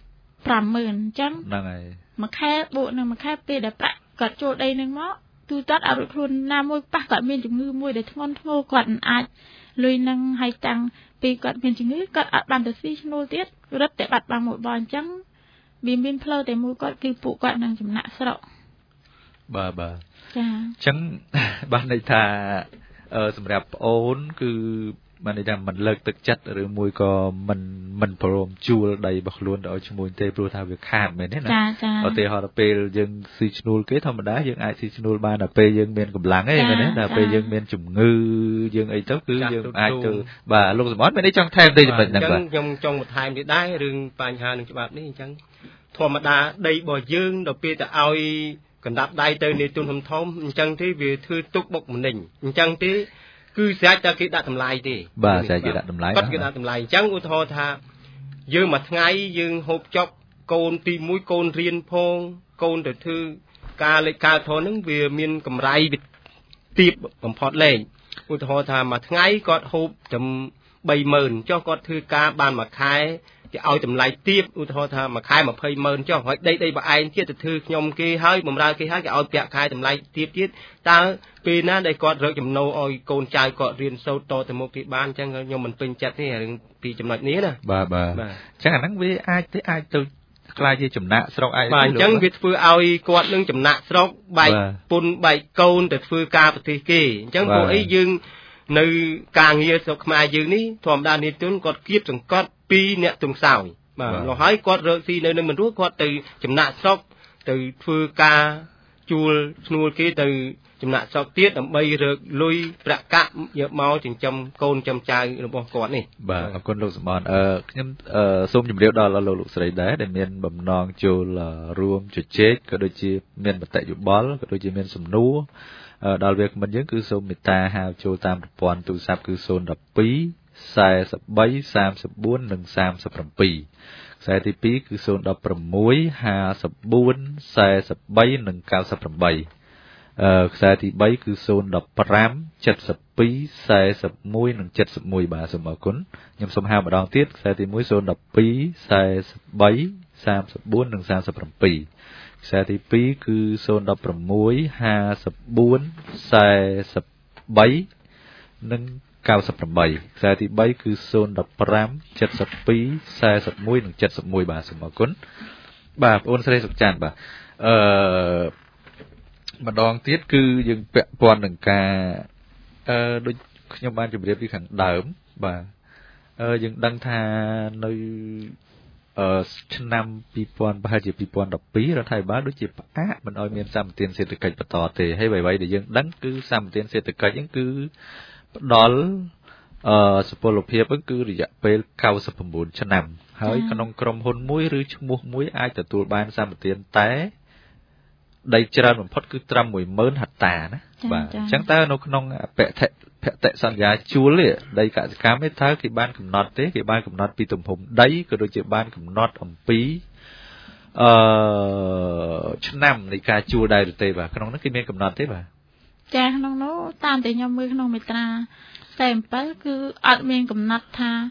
50000 អញ្ចឹងហ្នឹងហើយមួយខែបូកនឹងមួយខែពេលដែលប្រាក់គាត់ចូលដីនឹងមកទូទាត់ឲ្យរួចខ្លួនណាមួយប៉ះគាត់មានជំងឺមួយដែលធ្ងន់ធ្ងរគាត់មិនអាចលុយនឹងឲ្យតាំងពីគាត់មានជំងឺគាត់អត់បានទៅស៊ីឈ្នួលទៀតរត់តែបាត់បង់មួយបងអញ្ចឹងវាមានផ្លូវតែមួយគាត់គឺពួកគាត់នឹងចំណាក់ស្រុកបាទចាអញ្ចឹងបានន័យថាសម្រាប់ប្អូនគឺបានន័យថាមិនលើកទឹកចិត្តឬមួយក៏មិនព្រមជួលដីរបស់ខ្លួនទៅឲ្យឈ្មួញទេព្រោះថាវាខាតមែនទេណាឧទាហរណ៍ពេលយើងស៊ីឈ្នួលគេធម្មតាយើងអាចស៊ីឈ្នួលបានដល់ពេលយើងមានកម្លាំងឯងមែនទេដល់ពេលយើងមានជំងឺយើងអីទៅគឺយើងអាចទៅបាទលោកសមត្ថមានអីចង់ថែមទេចំណុចហ្នឹងបាទខ្ញុំចង់បន្ថែមទៀតដែររឿងបញ្ហានឹងច្បាប់នេះអញ្ចឹងធម្មតាដីរបស់យើងដល់ពេលទៅឲ្យកណ្ដាប់ដៃទៅនៃទុនធំអញ្ចឹងទេវាធ្វើទុកបុកម្នេញអញ្ចឹងទេគឺស្រេចតែគេដាក់តម្លៃទេបាទស្រេចគេដាក់តម្លៃគាត់គេដាក់តម្លៃអញ្ចឹងឧទាហរណ៍ថាយើងមួយថ្ងៃយើងហូបចុកកូនទី1កូនរៀនផងកូនទៅធ្វើការលេខការធនហ្នឹងវាមានកម្រៃទាបបំផុតលេងឧទាហរណ៍ថាមួយថ្ងៃគាត់ហូបត្រឹម 30000 ចុះគាត់ធ្វើការបានមួយខែគេឲ្យតម្លៃទាបឧទាហរណ៍ថាមួយខែ 200,000 ចុះហើយដីបើឯងទៀតទៅធ្វើខ្ញុំគេហើយបម្រើគេហើយគេឲ្យប្រាក់ខែតម្លៃទាបទៀតតើពេលណាដែលគាត់រកចំណូលឲ្យកូនចៅគាត់រៀនសូត្រតទៅមុខគេបានអញ្ចឹងខ្ញុំមិនពេញចិត្តទេរឿងពីចំណុចនេះណាបាទអញ្ចឹងអាហ្នឹងវាអាចទៅខ្លាចជាចំណាក់ស្រុកឯងបាទអញ្ចឹងវាធ្វើឲ្យគាត់នឹងចំណាក់ស្រុកបែកពុនបែកកូនទៅធ្វើការប្រទេសគេអញ្ចឹងពួកអីយើងនៅការងារស្រុកខ្មែរយើងនេះធម្មតានេះទុនគាត់គៀបសង្កត់ពីអ្នកទងសោយបាទលោកហើយគាត់រកស៊ីនៅនឹងមិនរួចគាត់ទៅចំណាក់ស្រុកទៅធ្វើការជួលឈ្នួលគេទៅចំណាក់ស្រុកទៀតដើម្បីរកលុយប្រាក់កាក់យកមកចិញ្ចឹមកូនចិញ្ចឹមចៅរបស់គាត់នេះបាទអរគុណលោកសមត្ថខ្ញុំសូមជម្រាបដល់លោកស្រីដែរដែលមានបំណងចូលរួមជជែកក៏ដូចជាមានមតិយោបល់ក៏ដូចជាមានសំណួរដល់វាគ្មិនយើងគឺសូមមេត្តាហៅចូលតាមប្រព័ន្ធទូរស័ព្ទគឺ012 43 34 និង 37 ខ្សែទី2គឺ016 54 43និង98ខ្សែទី3គឺ015 72 41និង71បាទសូមអរគុណខ្ញុំសូមហៅម្ដងទៀតខ្សែទី1 012 43 34និង37ខ្សែទី2គឺ016 54 43និង98ខ្សែទី3គឺ015 72 41និង71បាទសូមអរគុណបាទបងអូនស្រីសុខច័ន្ទបាទម្ដងទៀតគឺយើងពាក់ព័ន្ធនឹងការដូចខ្ញុំបានជម្រាបពីខាងដើមបាទយើងដឹងថានៅឆ្នាំ2000ប្រហែលជា2012រដ្ឋាភិបាលដូចជាផ្អាកមិនឲ្យមានសម្បទានសេដ្ឋកិច្ចបន្តទេហើយអ្វីៗដែលយើងដឹងគឺសម្បទានសេដ្ឋកិច្ចហ្នឹងគឺផ្ដល់សុពលភាពហ្នឹងគឺរយៈពេល99ឆ្នាំហើយក្នុងក្រុមហ៊ុនមួយឬឈ្មោះមួយអាចទទួលបានសម្បទានតែដីច្រើនបំផុតគឺត្រឹម 10000 ហិកតាណាបាទអញ្ចឹងតើនៅក្នុងភតិសន្យាជួលដីកសិកម្មនេះតើគេបានកំណត់ទេគេបានកំណត់ពីទំហំដីក៏ដូចជាបានកំណត់អំពីឆ្នាំនៃការជួលដែរឬទេបាទក្នុងនោះគេមានកំណត់ទេបាទចាក្នុងនោះតាមតែខ្ញុំមើលក្នុងមេត្រា47គឺអត់មានកំណត់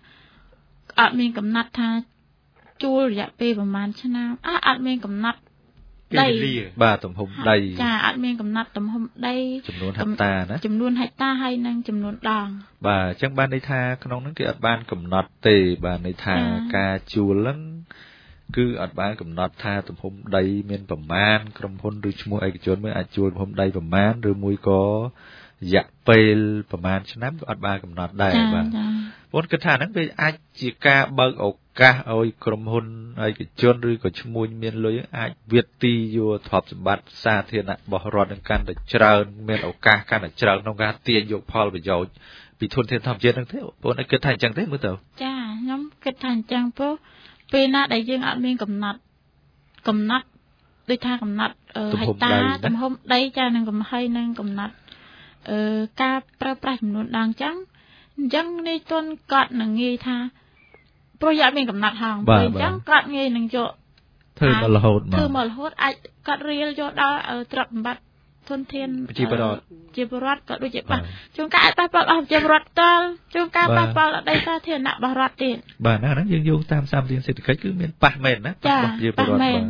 ថាជួលរយៈពេលប្រហែលឆ្នាំអត់មានកំណត់ដីបាទទំហំដីចាអត់មានកំណត់ទំហំដីចំនួនហិកតាណាចំនួនហិកតាហើយនិងចំនួនដងបាទអញ្ចឹងបានន័យថាក្នុងនោះគេអត់បានកំណត់ទេបាទន័យថាការជួលហ្នឹងគឺអត់បានកំណត់ថាទំហំដីមានប្រមាណក្រុមហ៊ុនឬឈ្មោះឯកជនមួយអាចជួលទំហំដីប្រមាណឬមួយក៏រយៈពេលប្រមាណឆ្នាំក៏អត់បានកំណត់ដែរបាទបងគិតថាហ្នឹងវាអាចជាការបើកឱកាសឲ្យក្រុមហ៊ុនឯកជនឬក៏ឈ្មួញមានលុយអាចវាទីយកទ្រព្យសម្បត្តិសាធារណៈរបស់រដ្ឋនឹងកាន់តែច្រើនមានឱកាសកាន់តែច្រើនក្នុងការទាញយកផលប្រយោជន៍ពីធនធានធម្មជាតិហ្នឹងទេបងគិតថាអញ្ចឹងទេមើលទៅចាខ្ញុំគិតថាអញ្ចឹងព្រោះពេលណាដែលយើងអត់មានកំណត់ដូចថាកំណត់ហិកតាទំហំដីចានឹងកំហៃនឹងកំណត់ការប្រើប្រាស់ចំនួនដងអញ្ចឹងនេះទុនគាត់នឹងងាយថាព្រោះយកមានកំណត់ហងពេលអញ្ចឹងគាត់ងាយនឹងយកធ្វើមករហូតអាចគាត់រៀលយកដល់ទ្រព្យសម្បត្តិធនធានប្រជាពលរដ្ឋក៏ដូចជាបាទជួនកាលអាចប៉ះពាល់ដល់ប្រជាពលរដ្ឋតលជួនកាលប៉ះពាល់ដល់ដីសាធារណៈរបស់រដ្ឋទៀតបាទហ្នឹងយើងយោងតាមសម្បទានសេដ្ឋកិច្ចគឺមានប៉ះមែនណារបស់ប្រជាពលរដ្ឋ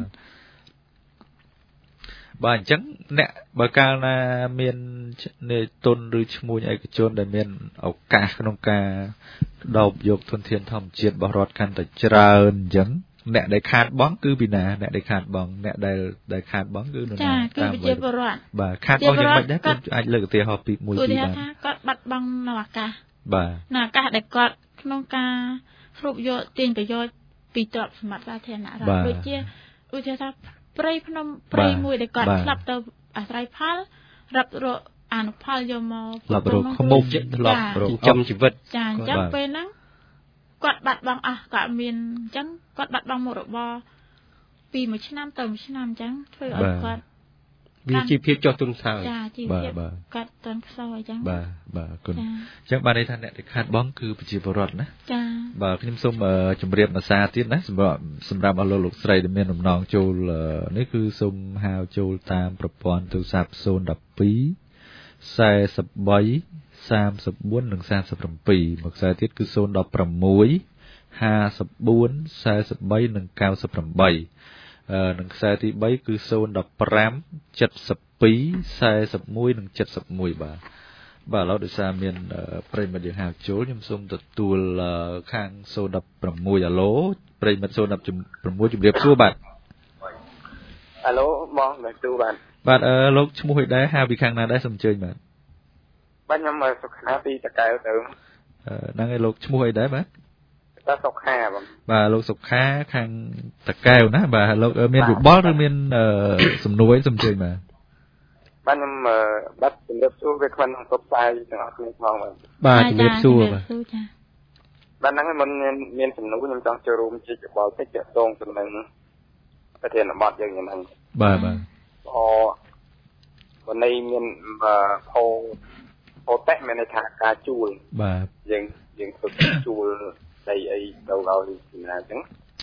បាទអញ្ចឹងអ្នកបើកាលណាមានទុនឬឈ្មួញឯកជនដែលមានឱកាសក្នុងការដោបយកធនធានធម្មជាតិរបស់រដ្ឋកាន់តែច្រើនអញ្ចឹងអ្នកដែលខាតបង់គឺពីណាអ្នកដែលខាតបង់អ្នកដែលខាតបង់គឺនរណាតាមប្រជាពលរដ្ឋបាទខាតបង់យ៉ាងម៉េចដែរគាត់អាចលើកឧទាហរណ៍ពីមួយពីរបានគាត់បាត់បង់នៅអាកាសបាទនៅអាកាសដែលគាត់ក្នុងការស្រូបយកទាញប្រយោជន៍ពីទ្រព្យសម្បត្តិសាធារណៈរដ្ឋដូចជាថាព្រៃភ្នំព្រៃមួយដែលគាត់ស្លាប់ទៅអាស្រ័យផលរាប់រកអនុផលយកមកស្លាប់រកខ្មុំស្លាប់រកចិញ្ចឹមជីវិតចាអញ្ចឹងពេលហ្នឹងគាត់បាត់បង់គាត់មានអញ្ចឹងគាត់បាត់បង់មុខរបរពីមួយឆ្នាំទៅមួយឆ្នាំអញ្ចឹងធ្វើឲ្យគាត់វាជីវភាពចុះទុនខ្សោយចាជីវភាពគាត់ទុនខ្សោយអញ្ចឹងបាទគុណអញ្ចឹងបានន័យថាអ្នកដែលខាតបង់គឺប្រជាពលរដ្ឋណាចាបាទខ្ញុំសូមជម្រាបភាសាទៀតណាសម្រាប់អស់លោកស្រីដែលមានដំណងចូលនេះគឺសូមហៅចូលតាមប្រព័ន្ធទូរស័ព្ទ012 43 34និង37មួយខ្សែទៀតគឺ016 54 43និង98និងខ្សែទី3គឺ015 72 41និង71បាទឥឡូវដោយសារមានប្រិមិត្តយើងហៅចូលខ្ញុំសូមទទួលខាង016អាឡូប្រិមិត្ត016ជំរាបសួរបាទអាឡូបងមកទូបាទលោកឈ្មោះអីដែរហៅពីខាងណាដែរសូមអញ្ជើញបាទខ្ញុំមកសុខាពីតកែវទៅហ្នឹងឯងលោកឈ្មោះអីដែរបាទតាសុខាបងបាទលោកសុខាខាងតកែវណាបាទលោកមានយោបល់ឬមានសំណួរអីសូមអញ្ជើញបាទខ្ញុំបាត់ជំរាបសួរវាគ្មិនក្នុងផ្សាយទាំងអស់គ្នាផងបាទជំរាបសួរបាទហ្នឹងមិនមានសំណួរខ្ញុំចង់ចូលរួមជាយោបល់តិចទាក់ទងទៅនឹងប្រធានបទយើងហ្នឹងបាទวันนี้មានโพแตะមានន័យថាការជួលបាទយើងធ្វើជួលដីអីទៅឲ្យពីណាអញ្ចឹង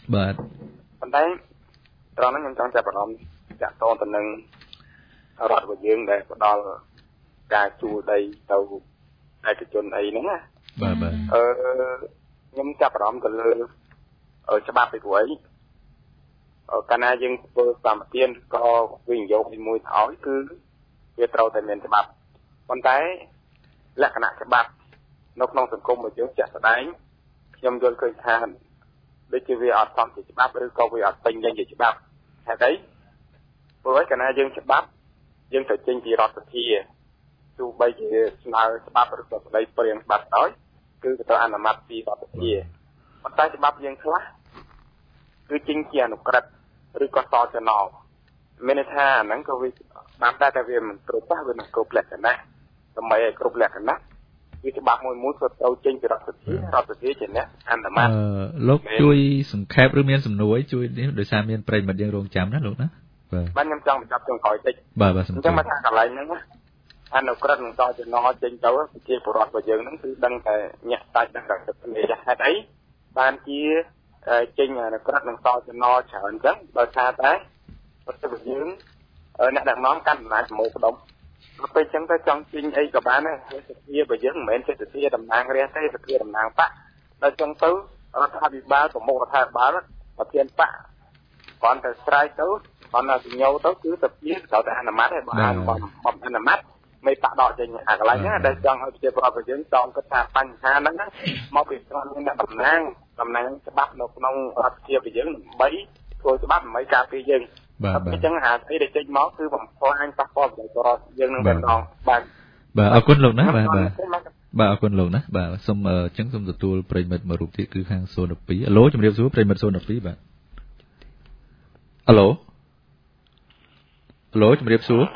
បាទប៉ុន្តែត្រង់ហ្នឹងខ្ញុំចង់ចាប់អារម្មណ៍ចាក់តទៅនឹងរដ្ឋរបស់យើងដែលផ្ដល់ការជួលដីទៅឯកជនអីហ្នឹងណាបាទខ្ញុំចាប់អារម្មណ៍ទៅលើច្បាប់ពីព្រោះអីកាលណាយើងធ្វើសម្បទានក៏វិនិយោគទីមួយទៅឲ្យគឺវាត្រូវតែមានច្បាប់ប៉ុន្តែលក្ខណៈច្បាប់នៅក្នុងសង្គមរបស់យើងជាក់ស្ដែងខ្ញុំយល់ឃើញថាដូចជាវាអត់សមជាច្បាប់ឬក៏វាអត់ពេញលេញជាច្បាប់ហេតុអីព្រោះឯកាលណាយើងច្បាប់យើងត្រូវចេញពីរដ្ឋសភាទោះបីជាស្នើច្បាប់ឬក៏ស្ដីព្រាងច្បាប់ដោយគឺត្រូវអនុម័តពីរដ្ឋសភាប៉ុន្តែច្បាប់យើងខ្លះគឺចេញជាអនុក្រឹត្យឬក៏សចនមានន័យថាអាហ្នឹងក៏វាបានតែវាមិនគ្រប់ទេវាមិនគ្រប់លក្ខណៈដើម្បីឲ្យគ្រប់លក្ខណៈវាច្បាប់មួយក៏ត្រូវចេញពីរដ្ឋសភាជាអ្នកអនុម័តលោកជួយសង្ខេបឬមានសំណួរជួយនេះដោយសារមានប្រិយមិត្តយើងរងចាំណាលោកណាបាទខ្ញុំចង់បញ្ចប់ចុងក្រោយតិចបាទអញ្ចឹងមកថាកន្លែងហ្នឹងណាអនុក្រឹត្យនឹងសចនចេញទៅប្រជាពលរដ្ឋរបស់យើងហ្នឹងគឺដឹងតែញាក់សាច់ដឹងតែគ្នាហេតុអីបានជាចេញអនុក្រឹត្យនឹងសចនច្រើនអញ្ចឹងដោយសារតែប្រទេសរបស់យើងអ្នកដឹកនាំកាន់អំណាចប្រមូលផ្ដុំដល់ពេលអញ្ចឹងទៅចង់ចេញអីក៏បានដែរសភារបស់យើងមិនមែនជាសភាតំណាងរាស្ត្រទេសភាតំណាងបកដល់អញ្ចឹងទៅរដ្ឋាភិបាលប្រមុខរដ្ឋាភិបាលប្រធានបកគ្រាន់តែស្រ័យទៅគ្រាន់តែសញ្ញោទៅគឺសភាត្រូវតែអនុម័តទេបើអនុម័តមិនបកដកចេញអាកន្លែងហ្នឹងដែលចង់ឲ្យប្រជាពលរដ្ឋរបស់យើងចង់គិតថាបញ្ហាហ្នឹងមកពីត្រង់អ្នកតំណាងច្បាប់នៅក្នុងរដ្ឋាភិបាលរបស់យើងដើម្បីធ្វើច្បាប់ដើម្បីការពារយើងអញ្ចឹងអាស្អីដែលចេញមកគឺបំផ្លាញប៉ះពាល់ប្រជាពលរដ្ឋយើងនឹងតែម្ដងបាទអរគុណលោកណាបាទអរគុណលោកណាបាទសូមអញ្ចឹងសូមទទួលប្រិយមិត្តមួយរូបទៀតគឺខាង02អាឡូជំរាបសួរប្រិយមិត្ត02បាទអាឡូជំរាបសួរ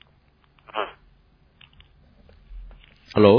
អាឡូ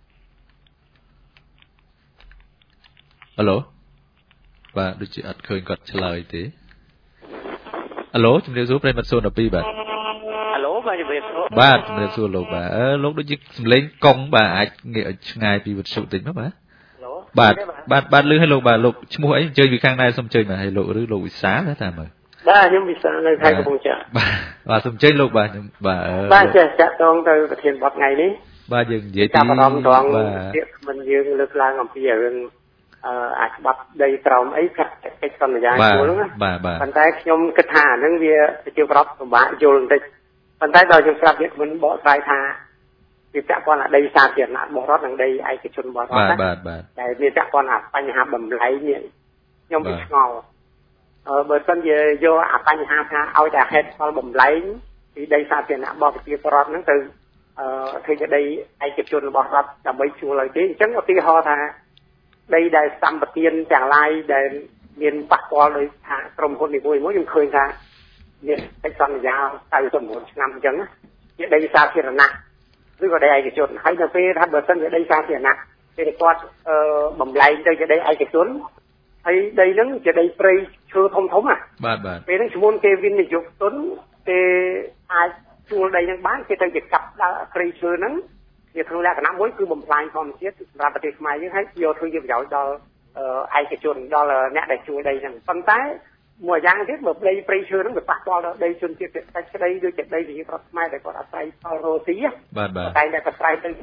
បាទដូចជាអត់ឃើញគាត់ឆ្លើយទេអាឡូជំរាបសួរប្រិយមិត្ត02បាទអាឡូបាទជំរាបសួរបាទជំរាបសួរលោកបាទលោកដូចជាសំឡេងកង់បាទអាចងាកឲ្យឆ្ងាយពីវិទ្យុតិចមកបាទបាទលឺឲ្យលោកបាទលោកឈ្មោះអីអញ្ជើញពីខាងណាសូមអញ្ជើញបាទឲ្យលោកឬលោកវិសាលតាមមើលបាទខ្ញុំវិសាលនៅខេត្តកំពង់ចាមបាទសូមអញ្ជើញលោកបាទខ្ញុំបាទចេះចាក់តងទៅប្រធានបទថ្ងៃនេះបាទយើងនិយាយពីចាប់អារម្មណ៍ត្រង់ពាក្យមិនយើងលើកឡើងអំពីរឿងអាចច្បាប់ដីក្រោមអីកិច្ចសន្យាជួលហ្នឹងប៉ុន្តែខ្ញុំគិតថាហ្នឹងវាជាប្រាប់ពិបាកយល់បន្តិចប៉ុន្តែដល់ខ្ញុំស្រាប់វាមិនបកស្រាយថាវាពាក់ព័ន្ធអាដីសាធារណៈរបស់រដ្ឋនិងដីឯកជនរបស់រដ្ឋបាទតែវាពាក់ព័ន្ធអាបញ្ហាបំលែងនេះខ្ញុំវាឆ្ងល់បើមិនជាយកអាបញ្ហាថាឲ្យតែហេតុផលបំលែងពីដីសាធារណៈរបស់ប្រជាពលរដ្ឋហ្នឹងទៅធ្វើជាដីឯកជនរបស់រដ្ឋដើម្បីជួលឲ្យទេអញ្ចឹងឧទាហរណ៍ថាដីដែលសម្បទានទាំងឡាយដែលមានប៉ះពាល់ដោយថាក្រុមហ៊ុននីមួយៗខ្ញុំឃើញថាមានកិច្ចសន្យា99ឆ្នាំអញ្ចឹងជាដីសាធារណៈឬក៏ដីឯកជនហើយនៅពេលថាបើសិនជាដីសាធារណៈពេលគាត់បំលែងទៅជាដីឯកជនហើយដីហ្នឹងជាដីព្រៃឈើធំៗបាទពេលហ្នឹងឈ្មោះគេវិនិយោគទុនគេអាចជួលដីហ្នឹងបានគេទៅជាកាប់ដល់ព្រៃឈើហ្នឹងវាក្នុងលក្ខណៈមួយគឺបំផ្លាញធម្មជាតិសម្រាប់ប្រទេសខ្មែរយើងហើយយកធ្វើជាប្រយោជន៍ដល់ឯកជនដល់អ្នកដែលជួលដីហ្នឹងប៉ុន្តែមួយយ៉ាងទៀតបើដីព្រៃឈើហ្នឹងវាប៉ះពាល់ដល់ដីជនជាតិសេដ្ឋកិច្ចស្ដីដូចជាដីប្រជាប្រដ្ឋខ្មែរដែលគាត់អាស្រ័យផលរស់ស៊ីបាទតែតែគាត់ស្រ័យទៅ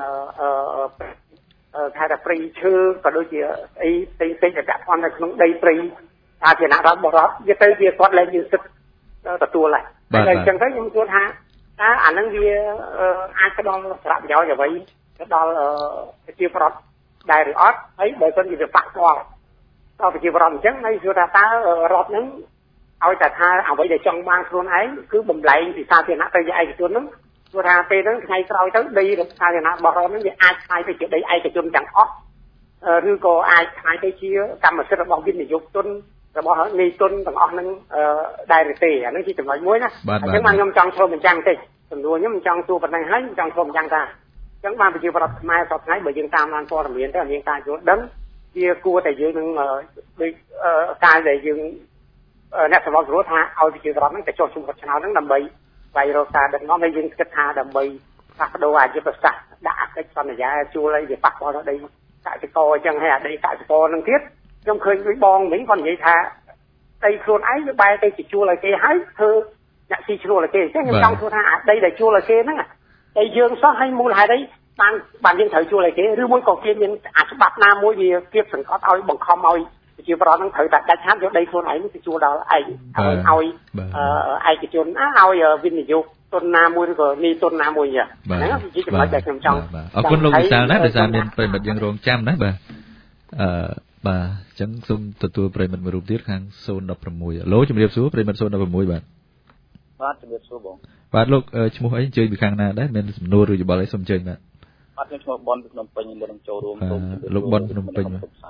ថាតែព្រៃឈើក៏ដូចជាអីផ្សេងៗដែលពាក់ព័ន្ធនៅក្នុងដីព្រៃសាធារណៈរបស់រដ្ឋវាទៅវាគាត់លែងមានសិទ្ធិទទួលហើយអញ្ចឹងទៅខ្ញុំគិតថាតើអានឹងវាអាចផ្ដល់សារៈប្រយោជន៍អ្វីទៅដល់ប្រជាពលរដ្ឋដែរឬអត់ហើយបើមិនជាវាប៉ះពាល់ដល់ប្រជាពលរដ្ឋអញ្ចឹងហើយគឺថាតើរដ្ឋនឹងឲ្យតែថាអ្វីដែលចង់បានខ្លួនឯងគឺបំលែងពីសាធារណៈទៅជាឯកជនហ្នឹងព្រោះថាពេលហ្នឹងថ្ងៃក្រោយទៅដីរដ្ឋសាធារណៈរបស់រដ្ឋហ្នឹងវាអាចខ្លាយទៅជាដីឯកជនទាំងអស់ឬក៏អាចខ្លាយទៅជាកម្មសិទ្ធិរបស់វិនិយោគទុនរបស់នីទុនទាំងអស់ហ្នឹងដែរទេអានេះជាចំណុចមួយណាអញ្ចឹងខ្ញុំចង់ឆ្លុះបញ្ចាំងតិចសំណួរខ្ញុំចង់សួរប៉ុណ្ណឹងហើយចង់ឆ្លុះបញ្ចាំងថាអញ្ចឹងបានប្រជាពលរដ្ឋខ្មែរសពថ្ងៃបើយើងតាមបានព័ត៌មានទៅមានការយល់ដឹងវាគួរតែយើងនឹងដូចការដែលយើងអ្នកសម្របសម្រួលថាឲ្យប្រជាពលរដ្ឋហ្នឹងទៅចុះឈ្មោះឆ្នោតហ្នឹងដើម្បីស្វែងរកការដឹកនាំហើយយើងគិតថាដើម្បីផ្លាស់ប្ដូរអាយុទ្ធសាស្ត្រដាក់អកិច្ចសន្យាជួលឲ្យវាប៉ះពាល់ដល់ដីកសិករអញ្ចឹងហើយអាដីកសិករហ្នឹងទៀតខ្ញុំឃើញដូចបងវិញគាត់និយាយថាដីខ្លួនឯងវាបែរទៅជាជួលឲ្យគេហើយធ្វើអ្នកស៊ីឈ្នួលឲ្យគេអញ្ចឹងខ្ញុំចង់សួរថាអាដីដែលជួលឲ្យគេហ្នឹងតែយើងសោះឲ្យមូលហេតុអីបានយើងត្រូវជួលឲ្យគេឬមួយក៏គេមានអាច្បាប់ណាមួយវាគៀបសង្កត់ឲ្យបង្ខំឲ្យជាប្រវត្តិហ្នឹងត្រូវតែដាច់ខាតយកដីខ្លួនឯងទៅជួលដល់ឯងឲ្យឯកជនឲ្យវិនិយោគទុនណាមួយឬក៏នីទុនណាមួយហ្នឹងជាចំណុចដែលខ្ញុំចង់អរគុណលោកវិសាលណាដោយសារមានប្រិមិត្តយើងរងចាំណាបាទបាទអញ្ចឹងសូមទទួលប្រិមិត្តមួយរូបទៀតខាង016ឡូជំរាបសួរប្រិមិត្ត016បាទជំរាបសួរបងបាទលោកឈ្មោះអីអញ្ជើញពីខាងណាដែរមានសំណួរឬយោបល់អីសូមអញ្ជើញបាទខ្ញុំឈ្មោះបនភ្នំពេញមុននឹងចូលរួមសូមលោកបនភ្នំពេញ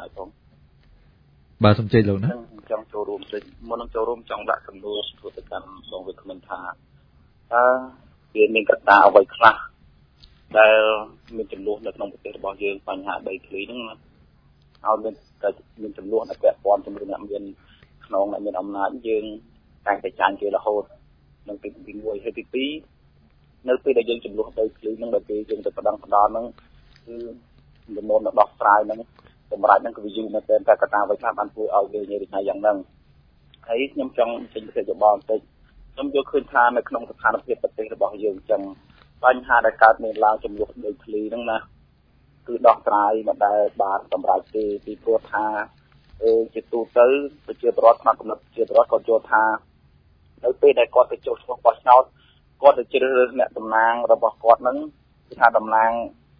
បាទសូមអញ្ជើញលោកណាចង់ចូលរួមតិចមុននឹងចូលរួមចង់ដាក់សំណួរធ្វើទៅកាន់បងវិក្កាមថាវាមានកត្តាអ្វីខ្លះដែលមានចំនួននៅក្នុងប្រទេសរបស់យើងបញ្ហាដីធ្លីហ្នឹងឲ្យមានចំនួនដែលពាក់ព័ន្ធជាមួយអ្នកមានក្នុងអ្នកមានអំណាចយើងតែតែចាញ់គេរហូតនឹងទី1ហើយទី2នៅពេលដែលយើងចំនួនដីធ្លីហ្នឹងដល់ពេលយើងទៅផ្ដល់ហ្នឹងគឺចំនួនដោះស្រាយហ្នឹងសម្រាប់ហ្នឹងគឺវាយូរមែនទែនតែកត្តាអ្វីខ្លះបានធ្វើឲ្យវានិយាយថាយ៉ាងហ្នឹងហើយខ្ញុំចង់ចេញពីយោបល់បន្តិចខ្ញុំយល់ឃើញថានៅក្នុងស្ថានភាពប្រទេសរបស់យើងអញ្ចឹងបញ្ហាដែលកើតមានឡើងចំនួនដីធ្លីហ្នឹងណាគឺដោះស្រាយមិនដែលបានសម្រេចទេពីព្រោះថាជាទូទៅប្រជាពលរដ្ឋក្នុងកំណត់ប្រជាពលរដ្ឋគាត់យល់ថានៅពេលដែលគាត់ទៅចុះឈ្មោះបោះឆ្នោតគាត់ទៅជ្រើសរើសអ្នកតំណាងរបស់គាត់ហ្នឹងគឺថាតំណាង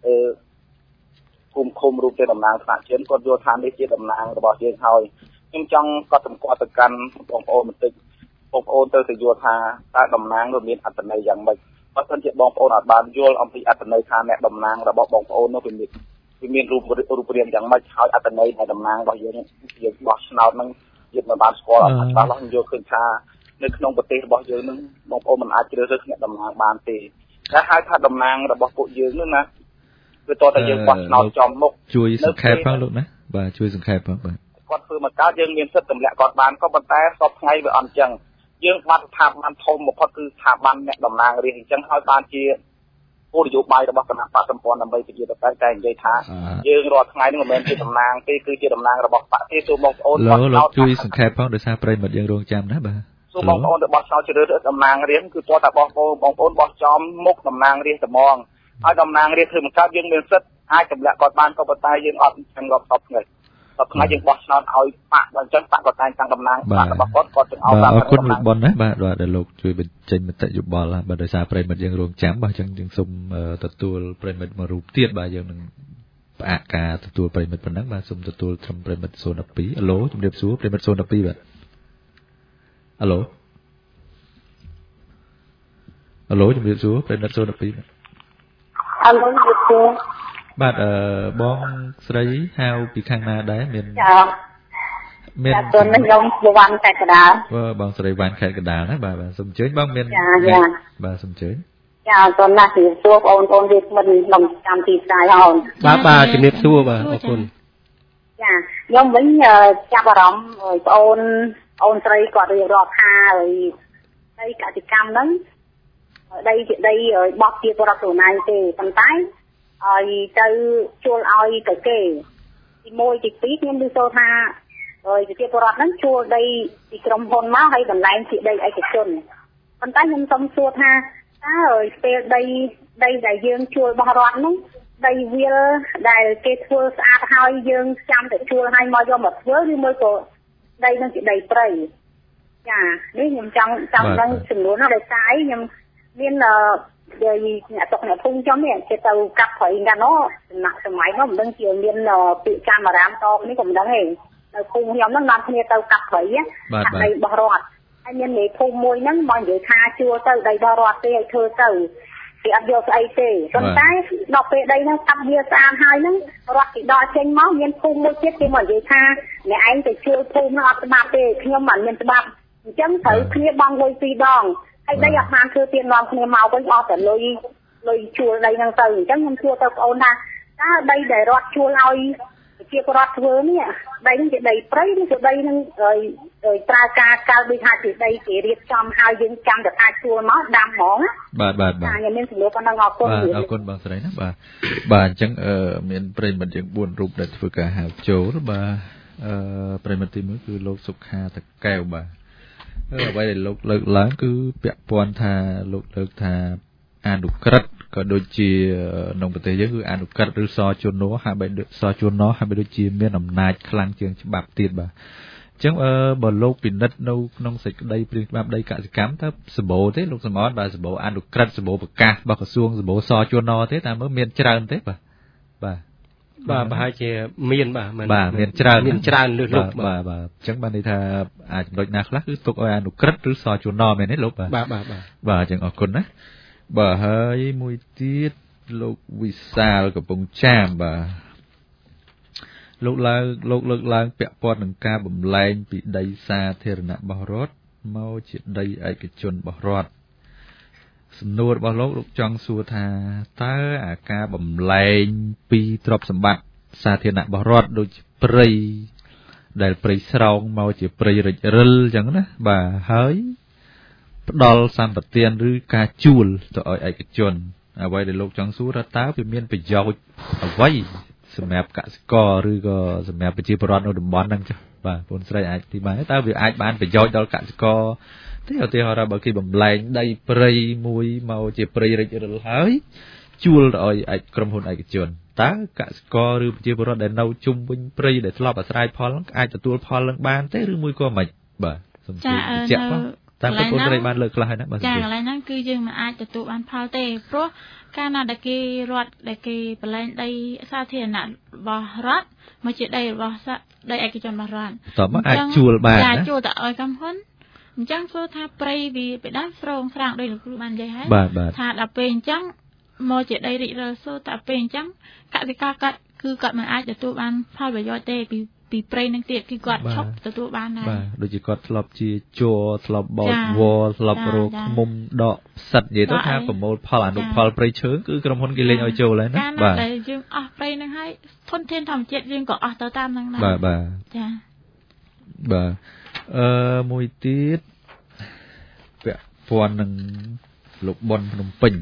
គុំឃុំរូបជាតំណាងថ្នាក់ជាតិគាត់យល់ថានេះជាតំណាងរបស់យើងហើយខ្ញុំចង់កត់សម្គាល់ទៅកាន់បងប្អូនបន្តិចបងប្អូនទៅយល់ថាតើតំណាងនោះមានអត្ថន័យយ៉ាងម៉េចបើមិនជាបងប្អូនអាចបានយល់អំពីអត្ថន័យថាអ្នកតំណាងរបស់បងប្អូននោះវាមានរូបរាងយ៉ាងម៉េចហើយអត្ថន័យនៃតំណាងរបស់យើងបោះឆ្នោតហ្នឹងយើងមិនបានស្គាល់អត្ថន័យរបស់យើងយល់ឃើញថានៅក្នុងប្រទេសរបស់យើងហ្នឹងបងប្អូនមិនអាចជ្រើសរើសអ្នកតំណាងបានទេតែហៅថាតំណាងរបស់ពួកយើងនោះណាគឺតើយើងបោះឆ្នោតចំមុខជួយសង្ខេបផងលោកណាបាទជួយសង្ខេបផងបាទគាត់ធ្វើមកកើតយើងមានសិទ្ធិទម្លាក់គាត់បានក៏ប៉ុន្តែសពថ្ងៃវាអត់អញ្ចឹងយើងបាត់ស្ថាប័នធំបំផុតគឺស្ថាប័នអ្នកតំណាងរាស្ត្រអញ្ចឹងហើយបានជាគោលនយោបាយរបស់គណៈបកសម្ព័ន្ធដើម្បីប្រជាធិបតេយ្យតែនិយាយថាយើងរាល់ថ្ងៃនេះមិនមែនជាតំណាងទេគឺជាតំណាងរបស់បកទេទូបងប្អូនលោកជួយសង្ខេបផងដោយសារប្រិមិត្តយើងរងចាំណាបាទទូបងប្អូនទៅបោះឆ្នោតជ្រើសរើសតំណាងរាស្ត្រគឺតើតាបងប្អូនបោះចំមុខតំណាងរាស្ត្រត្មងហើយតំណាងរាស្ត្រធ្វើមកកើតយើងមានសិទ្ធិអាចទម្លាក់គាត់បានក៏ប៉ុន្តែយើងអត់ចឹងរាប់សពថ្ងៃយើងបោះឆ្នោតឲ្យបកដល់អញ្ចឹងបកគាត់តែងតាំងតំណាងបករបស់គាត់ទាំងអស់បាទអរគុណលោកប៉ុនណាបាទដែលលោកជួយបញ្ចេញមតិយោបល់បាទដោយសារប្រិមិត្តយើងរងចាំបាទអញ្ចឹងយើងសូមទទួលប្រិមិត្តមួយរូបទៀតបាទយើងនឹងផ្អាកការទទួលប្រិមិត្តប៉ុណ្ណឹងបាទសូមទទួលត្រឹមប្រិមិត្ត012អាឡូជំរាបសួរប្រិមិត្ត012បាទអាឡូជំរាបសួរប្រិមិត្ត012បាទអាឡូជំរាបសួរបាទបងស្រីហៅពីខាងណាដែរមានមានខ្ញុំវ៉ាន់ខេត្តកណ្ដាលបងស្រីវ៉ាន់ខេត្តកណ្ដាលណាបាទសូមអញ្ជើញបងមានបាទសូមអញ្ជើញចាអរគុណណាស់ជំរាបសួរបងប្អូនរៀបមិនក្នុងកម្មទីផ្សាយហើយបាទជំរាបសួរបាទអរគុណចាខ្ញុំវិញចាប់អារម្មណ៍បងអូនស្រីគាត់រៀបរាប់ថាដីកសិកម្មហ្នឹងដីជាដីបោះជាបរិបទខ្លួនឯងទេប៉ុន្តែឲ្យទៅជួលឲ្យទៅគេទី1ទី2ខ្ញុំឮសូរថាប្រជាពលរដ្ឋហ្នឹងជួលដីពីក្រុមហ៊ុនមកហើយតម្លែងជាដីឯកជនប៉ុន្តែខ្ញុំសុំសួរថាតើពេលដីដែលយើងជួលរបស់រដ្ឋហ្នឹងដីវាលដែលគេធ្វើស្អាតហើយយើងចាំតែជួលឲ្យមកយកមកធ្វើឬមួយក៏ដីហ្នឹងជាដីព្រៃចានេះខ្ញុំចង់ដឹងចំនួនហ្នឹងដោយសារអីខ្ញុំមានអ្នកតុកអ្នកភូមិខ្ញុំនេះគេទៅកាប់ព្រៃកាលនោះចំណាក់សម័យនោះមិនដឹងជាមានពាក្យកាមេរ៉ាតនេះក៏មិនដឹងទេនៅភូមិខ្ញុំហ្នឹងនាំគ្នាទៅកាប់ព្រៃដីរបស់រដ្ឋហើយមានមេភូមិមួយហ្នឹងមកនិយាយថាជួលទៅដីរបស់រដ្ឋទេឲ្យធ្វើទៅគេអត់យកស្អីទេប៉ុន្តែដល់ពេលដីហ្នឹងកាប់វាស្អាតហើយហ្នឹងរដ្ឋគេដកចេញមកមានភូមិមួយទៀតគេមកនិយាយថាអ្នកឯងទៅជួលភូមិហ្នឹងអត់ច្បាប់ទេខ្ញុំមិនមានច្បាប់អញ្ចឹងត្រូវគ្នាបង់លុយ2ដងហើយដីអត់បានធ្វើទៀននាំគ្នាមកវិញអស់តែលុយជួលដីហ្នឹងទៅអញ្ចឹងខ្ញុំសួរទៅបងអូនថាតើដីដែលរដ្ឋជួលឲ្យប្រជាពលរដ្ឋធ្វើនេះដីហ្នឹងជាដីព្រៃឬជាដីហ្នឹងប្រើការកៅដូចថាជាដីគេរៀបចំហើយយើងចាំតែថាជួលមកដាំហ្មងបាទខ្ញុំមានសំណួរប៉ុណ្ណឹងអរគុណអរគុណបងស្រីណាបាទអញ្ចឹងមានប្រិយមិត្តយើង4រូបដែលធ្វើការហៅចូលបាទប្រិមត្តទី1គឺលោកសុខាតកែវបាទអ្វីដែលលោកលើកឡើងគឺពាក់ព័ន្ធថាលោកលើកថាអនុក្រឹត្យក៏ដូចជាក្នុងប្រទេសយើងគឺអនុក្រឹត្យឬសជនហាក់បីសជនហាក់បីដូចជាមានអំណាចខ្លាំងជាងច្បាប់ទៀតបាទអញ្ចឹងបើលោកពិនិត្យនៅក្នុងសេចក្តីព្រាងច្បាប់ដីកសិកម្មតើសម្បូរទេលោកសំអនបាទសម្បូរអនុក្រឹត្យសម្បូរប្រកាសរបស់ក្រសួងសម្បូរសជនទេតែមើលមានច្រើនទេបាទប្រហែលជាមានបាទមានច្រើនលើសលប់បាទអញ្ចឹងបានន័យថាអាចចំណុចណាខ្លះគឺទុកឲ្យអនុក្រឹត្យឬសជនមែនទេលោកបាទបាទអញ្ចឹងអរគុណណាបាទហើយមួយទៀតលោកវិសាលកំពង់ចាមបាទលោកលើកឡើងពាក់ព័ន្ធនឹងការបំលែងពីដីសាធារណៈរបស់រដ្ឋមកជាដីឯកជនរបស់រដ្ឋសំណួររបស់លោកចង់សួរថាតើអាការបំលែងពីទ្រព្យសម្បត្តិសាធារណៈរបស់រដ្ឋដូចជាព្រៃដែលព្រៃស្រោងមកជាព្រៃរិចរិលអញ្ចឹងណាបាទហើយផ្ដល់សម្បទានឬការជួលទៅឲ្យឯកជនអ្វីដែលលោកចង់សួរថាតើវាមានប្រយោជន៍អ្វីសម្រាប់កសិករឬក៏សម្រាប់ប្រជាពលរដ្ឋនៅតំបន់ហ្នឹងចា៎បាទបងស្រីអាចទីបានតើវាអាចបានប្រយោជន៍ដល់កសិករទេឧទាហរណ៍បើគេបំលែងដីព្រៃមួយមកជាព្រៃរិចរិលហើយជួលទៅឲ្យក្រុមហ៊ុនឯកជនតើកសិករឬប្រជាពលរដ្ឋដែលនៅជុំវិញព្រៃដែលធ្លាប់អាស្រ័យផលហ្នឹងអាចទទួលផលនឹងបានទេឬមួយក៏មិនបាទសូមជួយបញ្ជាក់ផងតាមបងប្អូនស្រីបានលើកខ្លះហើយណាបាទចាកន្លែងហ្នឹងគឺយើងមិនអាចទទួលបានផលទេព្រោះកាលណាដែលគេរដ្ឋដែលគេបលែងដីសាធារណៈរបស់រដ្ឋមកជាដីរបស់ដីឯកជនរបស់រដ្ឋតើមកអាចជួលបានណាជួលទៅឲ្យក្រុមហ៊ុនអញ្ចឹងធ្វើថាព្រៃវាពីដើមស្រោងស្រាងដោយលោកគ្រូបាននិយាយហើយថាដល់ពេលអញ្ចឹងមកជាដីរិចរិលសូតែពេលអញ្ចឹងកសិករគាត់មិនអាចទទួលបានផលប្រយោជន៍ទេពីព្រៃនឹងទៀតគឺគាត់ឈប់ទទួលបានដែរបាទដូចជាគាត់ធ្លាប់ជាជ័រធ្លាប់បោចវល់ធ្លាប់រកឃុំដកផ្សិតនិយាយទៅថាប្រមូលផលអនុផលព្រៃឈើគឺក្រុមហ៊ុនគេលេងឲ្យចូលហើយណាបាទតែយើងអស់ព្រៃនឹងហើយធនធានធម្មជាតិយើងក៏អស់ទៅតាមហ្នឹងដែរបាទចាបាទមួយទៀតពាក់ព័ន្ធនឹងលោកប៊ុនភ្នំពេញ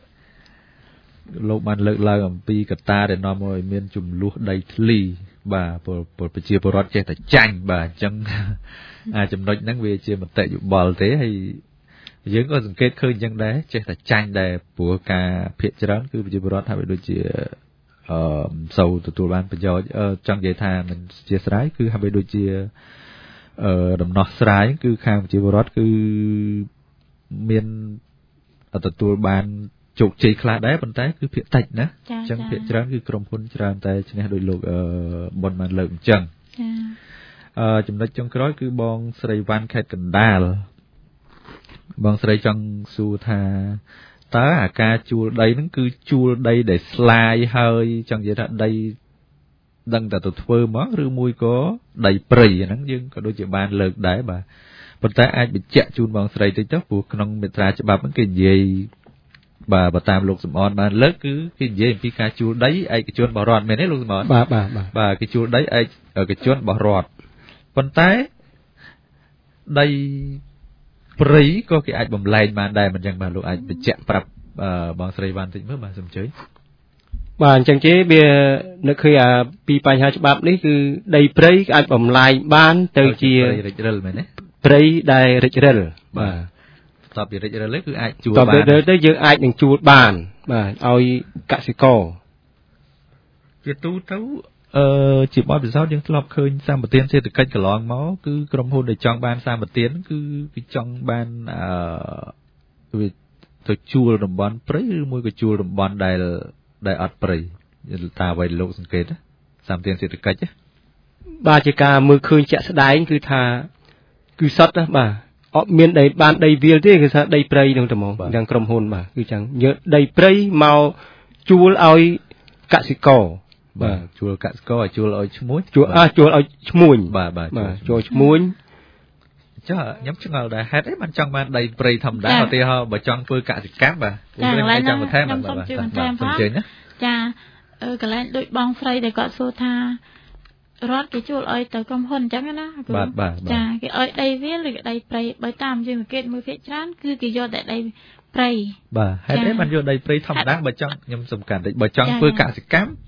លោកបានលើកឡើងអំពីកត្តាដែលនាំឲ្យមានចំនួនដីធ្លីបាទប្រជាពលរដ្ឋចេះតែចាញ់បាទអញ្ចឹងចំណុចហ្នឹងវាជាមតិយោបល់ទេហើយយើងក៏សង្កេតឃើញអញ្ចឹងដែរចេះតែចាញ់ដែរព្រោះការភាគច្រើនគឺប្រជាពលរដ្ឋថាវាដូចជាសូវទទួលបានប្រយោជន៍ចង់និយាយថាមិនជាស្រ័យគឺហាក់បីដូចជាដំណោះស្រាយគឺខាងប្រជាពលរដ្ឋគឺមានទទួលបានជោគជ័យខ្លះដែរប៉ុន្តែគឺភាគតិចណាអញ្ចឹងភាគច្រើនគឺក្រុមហ៊ុនច្រើនតែឈ្នះដោយលោកប៊ុនបានលើកអញ្ចឹងចំណុចចុងក្រោយគឺបងស្រីវ៉ាន់ខេត្តកណ្ដាលបងស្រីចង់សួរថាតើអាការជួលដីហ្នឹងគឺជួលដីដែលស្លាយហើយចង់និយាយថាដីដឹងតែទៅធ្វើមកឬមួយក៏ដីព្រៃហ្នឹងយើងក៏ដូចជាបានលើកដែរបាទប៉ុន្តែអាចបញ្ជាក់ជូនបងស្រីតិចទៅព្រោះក្នុងមាត្រាច្បាប់ហ្នឹងគេនិយាយបាទបើតាមលោកសំអនបានលើកគឺគេនិយាយអំពីការជួលដីឯកជនរបស់រដ្ឋមែនទេលោកសំអនបាទគេជួលដីឯកជនរបស់រដ្ឋប៉ុន្តែដីព្រៃក៏គេអាចបំលែងបានដែរមិនចឹងបាទលោកអាចបញ្ជាក់ប្រាប់បងស្រីវ៉ាន់តិចមើលបាទសូមជឿបាទអញ្ចឹងទេវានឹកឃើញពីបញ្ហាច្បាប់នេះគឺដីព្រៃអាចបំលែងបានទៅជារិចរិលមែនទេព្រៃដែលរិចរិលបាទតបពីរិចរិលគឺអាចជួលបានតបទៅយើងអាចនឹងជួលបានបាទឲ្យកសិករជាទូទៅជាបទពិសោធន៍យើងធ្លាប់ឃើញសម្បទានសេដ្ឋកិច្ចកន្លងមកគឺក្រុមហ៊ុនដែលចង់បានសម្បទានគឺគេចង់បានវាទៅជួលតំបន់ព្រៃឬមួយក៏ជួលតំបន់ដែលអត់ព្រៃតាអ្វីលោកសង្កេតសម្បទានសេដ្ឋកិច្ចបាទជាការមើលឃើញជាក់ស្ដែងគឺថាគឺសុទ្ធណាបាទអត់មានបានដីវាលទេគឺថាដីព្រៃនឹងតែហ្មងយ៉ាងក្រុមហ៊ុនបាទគឺចឹងយកដីព្រៃមកជួលឲ្យកសិករបាទជួលកសិករឲ្យជួលឲ្យឈ្មួញជួលឲ្យឈ្មួញបាទជួលឈ្មួញចុះខ្ញុំឆ្ងល់ដែរហេតុអីបានចង់បានដីព្រៃធម្មតាឧទាហរណ៍បើចង់ធ្វើកសិកម្មបាទខ្ញុំចង់បន្ថែមបាទសូមជឿបន្ថែមផងចាកន្លែងដូចបងស្រីដែលគាត់សួរថារដ្ឋគេជួលឲ្យទៅក្រុមហ៊ុនអញ្ចឹងណាបាទចាគេឲ្យដីវាលឬដីព្រៃបើតាមយើងសង្កេតមើលភាគច្រើនគឺគេយកតែដីព្រៃបាទហេតុអីបានយកដីព្រៃធម្មតាបើចង់ខ្ញុំសំខាន់តិចបើចង់ធ្វើកសិកម្ម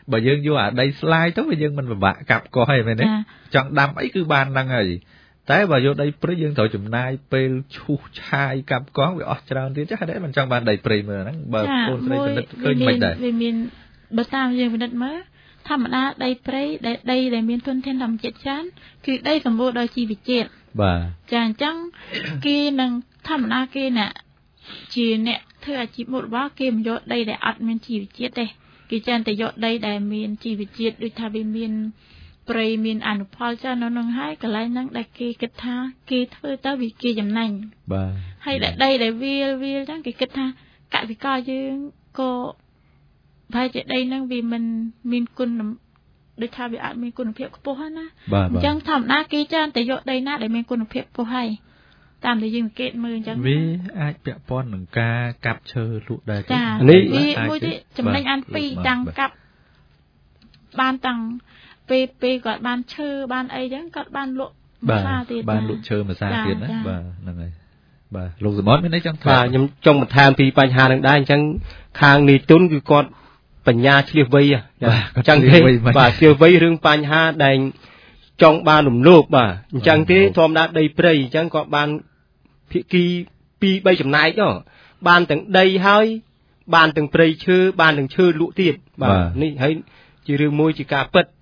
បើយើងយកអាដីស្លាយទៅវាយើងមិនពិបាកកាប់កោះហើយមែនទេចង់ដាំអីគឺបានហ្នឹងហើយតែបើយកដីព្រៃយើងត្រូវចំណាយពេលឈូសឆាយកាប់កោះវាអស់ច្រើនទៀតចាហេតុអីមិនចង់បានដីព្រៃមើលហ្នឹងបើបងស្រីពិនិត្យឃើញមិនដែរវាមានបើតាមយើងពិនិត្យមើលធម្មតាដីព្រៃដីដែលមានធនធានធម្មជាតិច្រើនគឺដីសម្បូរដោយជីវជាតិបាទចាអញ្ចឹងគេនឹងធម្មតាគេអ្នកជាអ្នកធ្វើអាជីពមុខរបរគេមិនយកដីដែលអត់មានជីវជាតិទេគេច្រើនតែយកដីដែលមានជីវជាតិដូចថាវាមានព្រៃមានអនុផលច្រើននៅនឹងហើយកន្លែងហ្នឹងដែលគេគិតថាគេធ្វើទៅវាគេចំណេញបាទហើយដីដែលវាចឹងគេគិតថាកសិករយើងក៏ប្រហែលជាដីហ្នឹងវាមិនមានគុណដូចថាវាអត់មានគុណភាពខ្ពស់ណាអញ្ចឹងធម្មតាគេច្រើនតែយកដីណាដែលមានគុណភាពខ្ពស់ហើយតាមដែលយើងសង្កេតមើលអញ្ចឹងវាអាចពាក់ព័ន្ធនឹងការកាប់ឈើលក់ដែរចានេះមួយទៀតចំណេញអាន2តាំងកាប់បានតាំងពេលគាត់បានឈើបានអីចឹងគាត់បានលក់ម្សាទៀតបានលក់ឈើម្សាទៀតណាបាទហ្នឹងហើយបាទលោកសមត្ថមានអីចឹងបាទខ្ញុំចង់បន្ថែមពីបញ្ហានឹងដែរអញ្ចឹងខាងនីទុនគឺគាត់បញ្ញាឆ្លៀសវៃអញ្ចឹងទេបាទឆ្លៀសវៃរឿងបញ្ហាដែលចង់បានរំលោភបាទអញ្ចឹងទេធម្មតាដីព្រៃអញ្ចឹងគាត់បានភាគី 2-3 ចំណែកបានទាំងដីហើយបានទាំងព្រៃឈើបានទាំងឈើលក់ទៀតបាទនេះហើយជារឿងមួយជាការពិត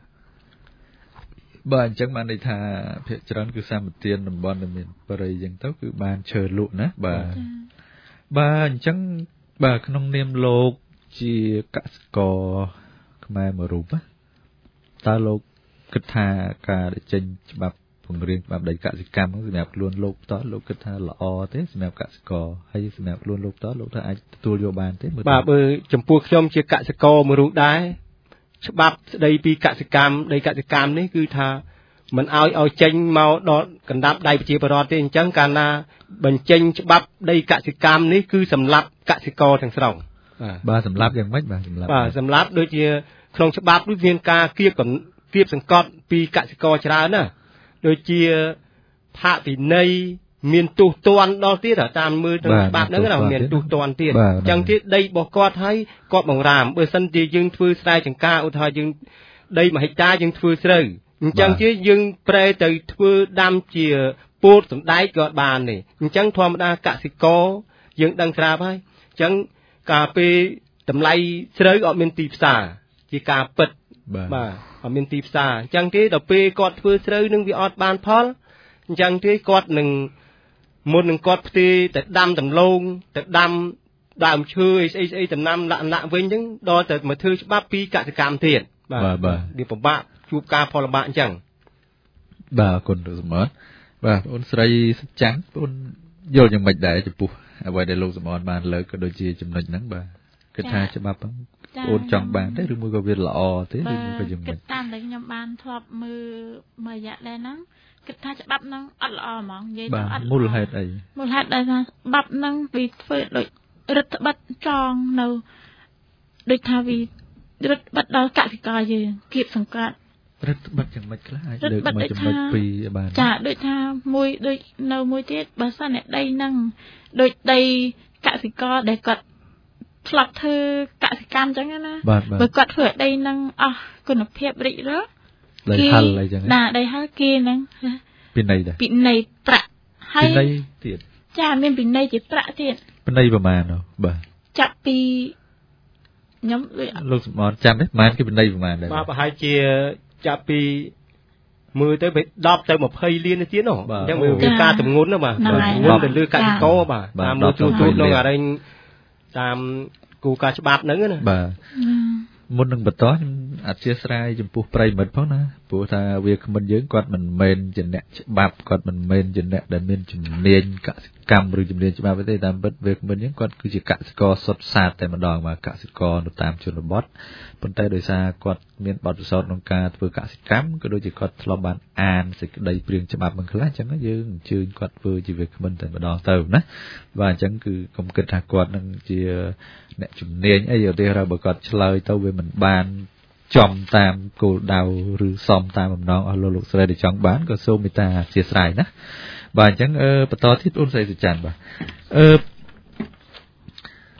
បាទអញ្ចឹងបានន័យថាភាគច្រើនគឺសម្បទានតំបន់ដែលមានព្រៃអញ្ចឹងទៅគឺបានឈើលក់ណាបាទអញ្ចឹងបាទក្នុងនាមលោកជាកសិករខ្មែរមួយរូបតើលោកគិតថាការចេញច្បាប់ពង្រៀងច្បាប់ដីកសិកម្មសម្រាប់ខ្លួនលោកតើលោកគិតថាល្អទេសម្រាប់កសិករហើយសម្រាប់ខ្លួនលោកតើលោកថាអាចទទួលយកបានទេបាទបើចំពោះខ្ញុំជាកសិករមួយរូបដែរច្បាប់ស្ដីពីកសិកម្មដីកសិកម្មនេះគឺថាមិនឲ្យចេញមកដល់កណ្ដាប់ដៃប្រជាពលរដ្ឋទេអញ្ចឹងកាលណាបញ្ចេញច្បាប់ដីកសិកម្មនេះគឺសម្រាប់កសិករទាំងស្រុងបាទសម្រាប់យ៉ាងម៉េចបាទសម្រាប់ដូចជាក្នុងច្បាប់នេះមានការគៀបសង្កត់ពីកសិករច្រើនណាដូចជាផាកពិន័យមានទោសទណ្ឌដល់ទៀតតាមមើលទៅច្បាប់ហ្នឹងមានទោសទណ្ឌទៀតអញ្ចឹងទៀតដីរបស់គាត់ហើយគាត់បង្រាមបើសិនជាយើងធ្វើស្រែចម្ការឧទាហរណ៍យើងដី1ហិកតាយើងធ្វើស្រូវអញ្ចឹងជាយើងប្រែទៅធ្វើដាំជាពោតសណ្ដែកក៏បានទេអញ្ចឹងធម្មតាកសិករយើងដឹងស្រាប់ហើយអញ្ចឹងកាលពេលតម្លៃស្រូវអត់មានទីផ្សារជាការពិតបាទអត់មានទីផ្សារអញ្ចឹងទេដល់ពេលគាត់ធ្វើស្រូវនឹងវាអត់បានផលអញ្ចឹងទេគាត់នឹងមុននឹងគាត់ផ្ទេរទៅដាំដំឡូងទៅដាំដើមឈើអីដំណាំលក្ខណៈវិញអញ្ចឹងដល់ទៅមកធ្វើច្បាប់ពីកសិកម្មទៀតបាទវាពិបាកជួបការផលលំបាកអញ្ចឹងបាទអរគុណលោកសមត្ថបាទបងស្រីសុចាន់បងយល់យ៉ាងម៉េចដែរចំពោះអ្វីដែលលោកសមត្ថបានលើកក៏ដូចជាចំណុចហ្នឹងបាទគិតថាច្បាប់ហ្នឹងបងចង់បានទេឬមួយក៏វាល្អទេឬមួយក៏យ៉ាងម៉េចគិតតាមដែលខ្ញុំបានធ្លាប់មើលមួយរយៈដែរហ្នឹងគិតថាច្បាប់ហ្នឹងអត់ល្អហ្មងនិយាយទៅអត់មូលហេតុអីមូលហេតុដែលថាច្បាប់ហ្នឹងវាធ្វើដូចរដ្ឋបတ်ចងនៅដូចថាវារដ្ឋបတ်ដល់កសិករយើងគៀបសង្កត់រដ្ឋបတ်យ៉ាងម៉េចខ្លះអាចលើកមកចំណុចពីរបានចាដូចថាមួយដូចនៅមួយទៀតបើសិនតែដីហ្នឹងដូចដីកសិករដែលគាត់ឆ្លាប់ធ្វើកសិកម្មអញ្ចឹងណាបើគាត់ធ្វើដីហ្នឹងអស់គុណភាពរិចរឹលដីហិលអីចឹងណាដីហិលគេហ្នឹងពីណីដែរពីណីប្រាក់ហើយពីណីទៀតចាមានពីណីជាប្រាក់ទៀតពីណីប្រហែលបាទចាប់ពីខ្ញុំលោកសមត្ថចាំទេប្រហែលគឺពីណីប្រហែលដែរបាទប្រហែលជាចាប់ពីមើលទៅ10ទៅ20លានទៀតនោះអញ្ចឹងវាការទម្ងន់ណាបាទទម្ងន់ទៅលើកសិករបាទតាមលើទូក្នុងអរិញតាមគោលការណ៍ច្បាប់ហ្នឹងណាបាទមុននឹងបន្តខ្ញុំអធិស្ឋានចំពោះប្រិមិត្តផងណាព្រោះថាវាគ្មិនយើងគាត់មិនមែនជាអ្នកច្បាប់គាត់មិនមែនជាអ្នកដែលមានជំនាញកសិកម្មឬជំនាញច្បាប់ទេតាមពិតវាគ្មិនយើងគាត់គឺជាកសិករសុទ្ធសាធតែម្ដងបាទកសិករនៅតាមជនបទប៉ុន្តែដោយសារគាត់មានបទពិសោធន៍ក្នុងការធ្វើកសិកម្មក៏ដូចជាគាត់ធ្លាប់បានអានសេចក្តីព្រាងច្បាប់មិនខ្លះអញ្ចឹងយើងអញ្ជើញគាត់ធ្វើជាវាគ្មិនតែម្ដងទៅណាបាទអញ្ចឹងគឺកុំគិតថាគាត់នឹងជាអ្នកជំនាញអីឧទាហរណ៍បើគាត់ឆ្លើយទៅវាមិនបានចំតាមគោលដៅឬសមតាមបំណងអស់លោកស្រីដែលចង់បានក៏សូមមេត្តាអធិស្ឋានណាបាទអញ្ចឹងបន្តទៀតអូនស្រីសុចាន់បាទ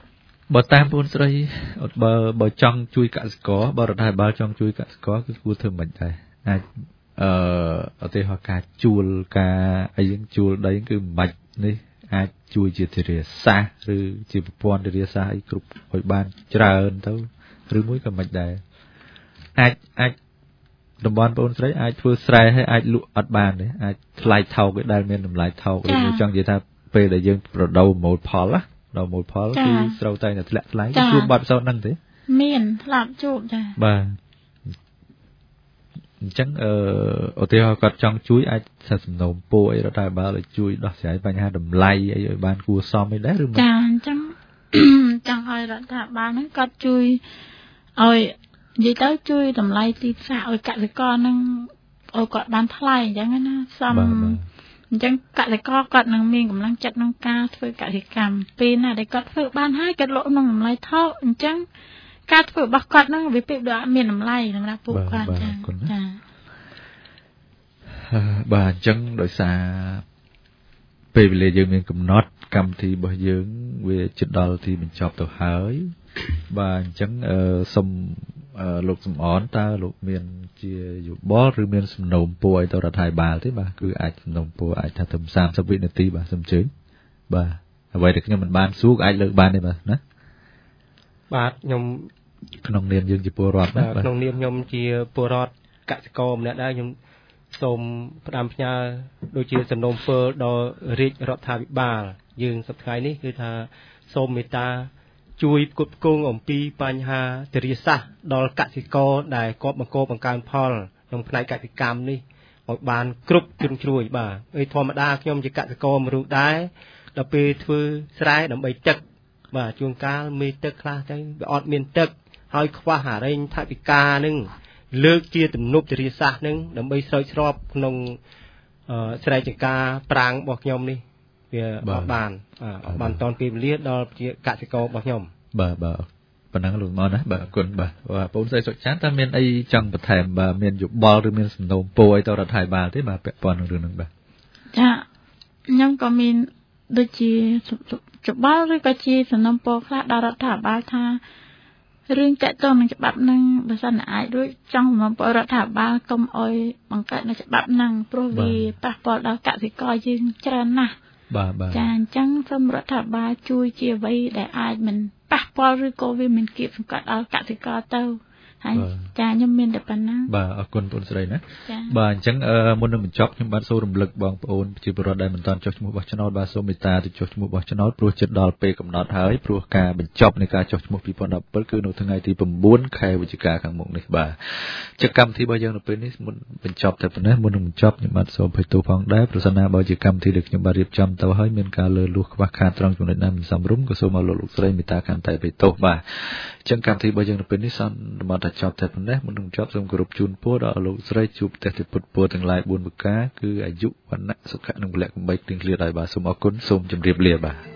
បើតាមបងស្រីបើចង់ជួយកសិករបើរដ្ឋាភិបាលចង់ជួយកសិករគឺគួរធ្វើមិនដែរអាចឧទាហរណ៍ការជួលការអីយ៉ាងជួលដីគឺមិនបាច់នេះអាចជួយជាធារាសាស្ត្រឬជាប្រព័ន្ធធារាសាស្ត្រអីគ្រប់ឲ្យបានច្រើនទៅឬមួយក៏មិនដែរអាចតំបន់បងស្រីអាចធ្វើស្រែឲ្យអាចលក់អត់បានទេអាចថ្លៃថោកឯដែលមានតម្លៃថោកឬចង់និយាយថាពេលដែលយើងប្រដៅម៉ូលផលណាដល់ម៉ូលផលគឺស្រូវតែធ្លាក់ថ្លៃជួបបាត់ផ្សោតហ្នឹងទេមានធ្លាប់ជួបចាបាទអញ្ចឹងឧទាហរណ៍គាត់ចង់ជួយអាចថាសំណូមពរអីរដ្ឋាភិបាលឲ្យជួយដោះស្រាយបញ្ហាតម្លៃអីឲ្យបានគួរសមអីដែរឬមិនចាអញ្ចឹងចង់ឲ្យរដ្ឋាភិបាលហ្នឹងគាត់ជួយឲ្យនិយាយទៅជួយតម្លៃទីផ្សារឲ្យកសិករហ្នឹងឲ្យគាត់បានថ្លៃអញ្ចឹងណាសមអញ្ចឹងកសិករគាត់នឹងមានកម្លាំងចិត្តក្នុងការធ្វើកសិកម្មពេលណាដែលគាត់ធ្វើបានហើយគាត់លក់ក្នុងតម្លៃថោកអញ្ចឹងការធ្វើរបស់គាត់ហ្នឹងវាពេលដូចអត់មានតម្លៃសម្រាប់ពួកគាត់ចាបាទអញ្ចឹងដោយសារពេលវេលាយើងមានកំណត់កម្មវិធីរបស់យើងវាជិតដល់ទីបញ្ចប់ទៅហើយបាទអញ្ចឹងសូមលោកសំអនតើលោកមានជាយោបល់ឬមានសំណូមពរឲ្យទៅរដ្ឋាភិបាលទេបាទគឺអាចសំណូមពរអាចថាទៅ30វិនាទីបាទសូមអញ្ជើញបាទអ្វីដែលខ្ញុំមិនបានសួរអាចលើកបានទេបាទណាបាទខ្ញុំក្នុងនាមយើងជាពលរដ្ឋបាទក្នុងនាមខ្ញុំជាពលរដ្ឋកសិករម្នាក់ដែរខ្ញុំសូមផ្ដាំផ្ញើដូចជាសំណូមពរដល់រាជរដ្ឋាភិបាលយើងសប្តាហ៍នេះគឺថាសូមមេត្តាជួយផ្គត់ផ្គង់អំពីបញ្ហាធារាសាស្ត្រដល់កសិករដែលគាត់បង្កើនផលក្នុងផ្នែកកសិកម្មនេះឲ្យបានគ្រប់ជ្រុងជ្រោយបាទហើយធម្មតាខ្ញុំជាកសិករមួយរូបដែរដល់ពេលធ្វើស្រែដើម្បីទឹកបាទជួនកាលមេទឹកខ្លះទៅវាអត់មានទឹកហើយខ្វះអារែងថវិកានឹងលើកជាទំនប់ធារាសាស្ត្រនឹងដើម្បីស្រោចស្រពក្នុងស្រែចម្ការប្រាំងរបស់ខ្ញុំនេះវាអត់បានតនពេលវេលាដល់ជាកសិកររបស់ខ្ញុំបាទប៉ុណ្ណឹងលោកមកណាបាទអរគុណបាទបងស្រីសុចានតើមានអីចង់បន្ថែមបាទមានយោបល់ឬមានសំណូមពរឲ្យទៅរដ្ឋាភិបាលទេបាទពាក់ព័ន្ធនឹងរឿងហ្នឹងបាទចាខ្ញុំក៏មានដូចជាយោបល់ឬក៏ជាសំណូមពរខ្លះដល់រដ្ឋាភិបាលថារឿងតាក់ទងនឹងច្បាប់ហ្នឹងបើសិនអាចរួចចង់សំណូមពររដ្ឋាភិបាលកុំអោយបង្កើតនៅច្បាប់ហ្នឹងព្រោះវាប៉ះពាល់ដល់កសិករយើងច្រើនណាស់បាទចាអញ្ចឹងសូមរដ្ឋាភិបាលជួយជាអ្វីដែលអាចមិនប៉ះពាល់ឬក៏វាមិនគៀបសង្កត់ដល់កសិករទៅហើយចាខ្ញុំមានតែប៉ុណ្ណាបាទអរគុណបងស្រីណាបាទអញ្ចឹងមុននឹងបញ្ចប់ខ្ញុំបានសូមរំលឹកបងប្អូនប្រជាពលរដ្ឋដែលមិនទាន់ចុះឈ្មោះបោះឆ្នោតបាទសូមមេត្តាទៅចុះឈ្មោះបោះឆ្នោតព្រោះជិតដល់ពេលកំណត់ហើយព្រោះការបញ្ចប់នៃការចុះឈ្មោះ2017គឺនៅថ្ងៃទី9ខែវិច្ឆិកាខាងមុខនេះបាទជាកម្មវិធីរបស់យើងនៅពេលនេះមុនបញ្ចប់តែប៉ុណ្ណេះមុននឹងបញ្ចប់ខ្ញុំបាទសូមអភ័យទោសផងដែរប្រសិនណាបើជាកម្មវិធីដែលខ្ញុំបានរៀបចំទៅហើយមានការលើសលួសខ្វះខាតត្រង់ចំណុចណាមិនសមរម្យក៏សូមឲ្យលោកស្រីមេត្តាខន្តីអភ័យទោសបាទអញ្ចឹងកម្មវិធីរបស់យើងនៅពេលនេះសូមបន្តតែចប់តែប៉ុណ្ណេះមុននឹងចប់សូមគោរពជូនពរដល់លោកស្រីជួបតែទេពុទ្ធពរទាំងឡាយ4ប្រការគឺអាយុវណ្ណៈសុខៈនិងពលៈកំបីគ្លៀងគ្លាដោយបាទសូមអរគុណសូមជម្រាបលាបាទ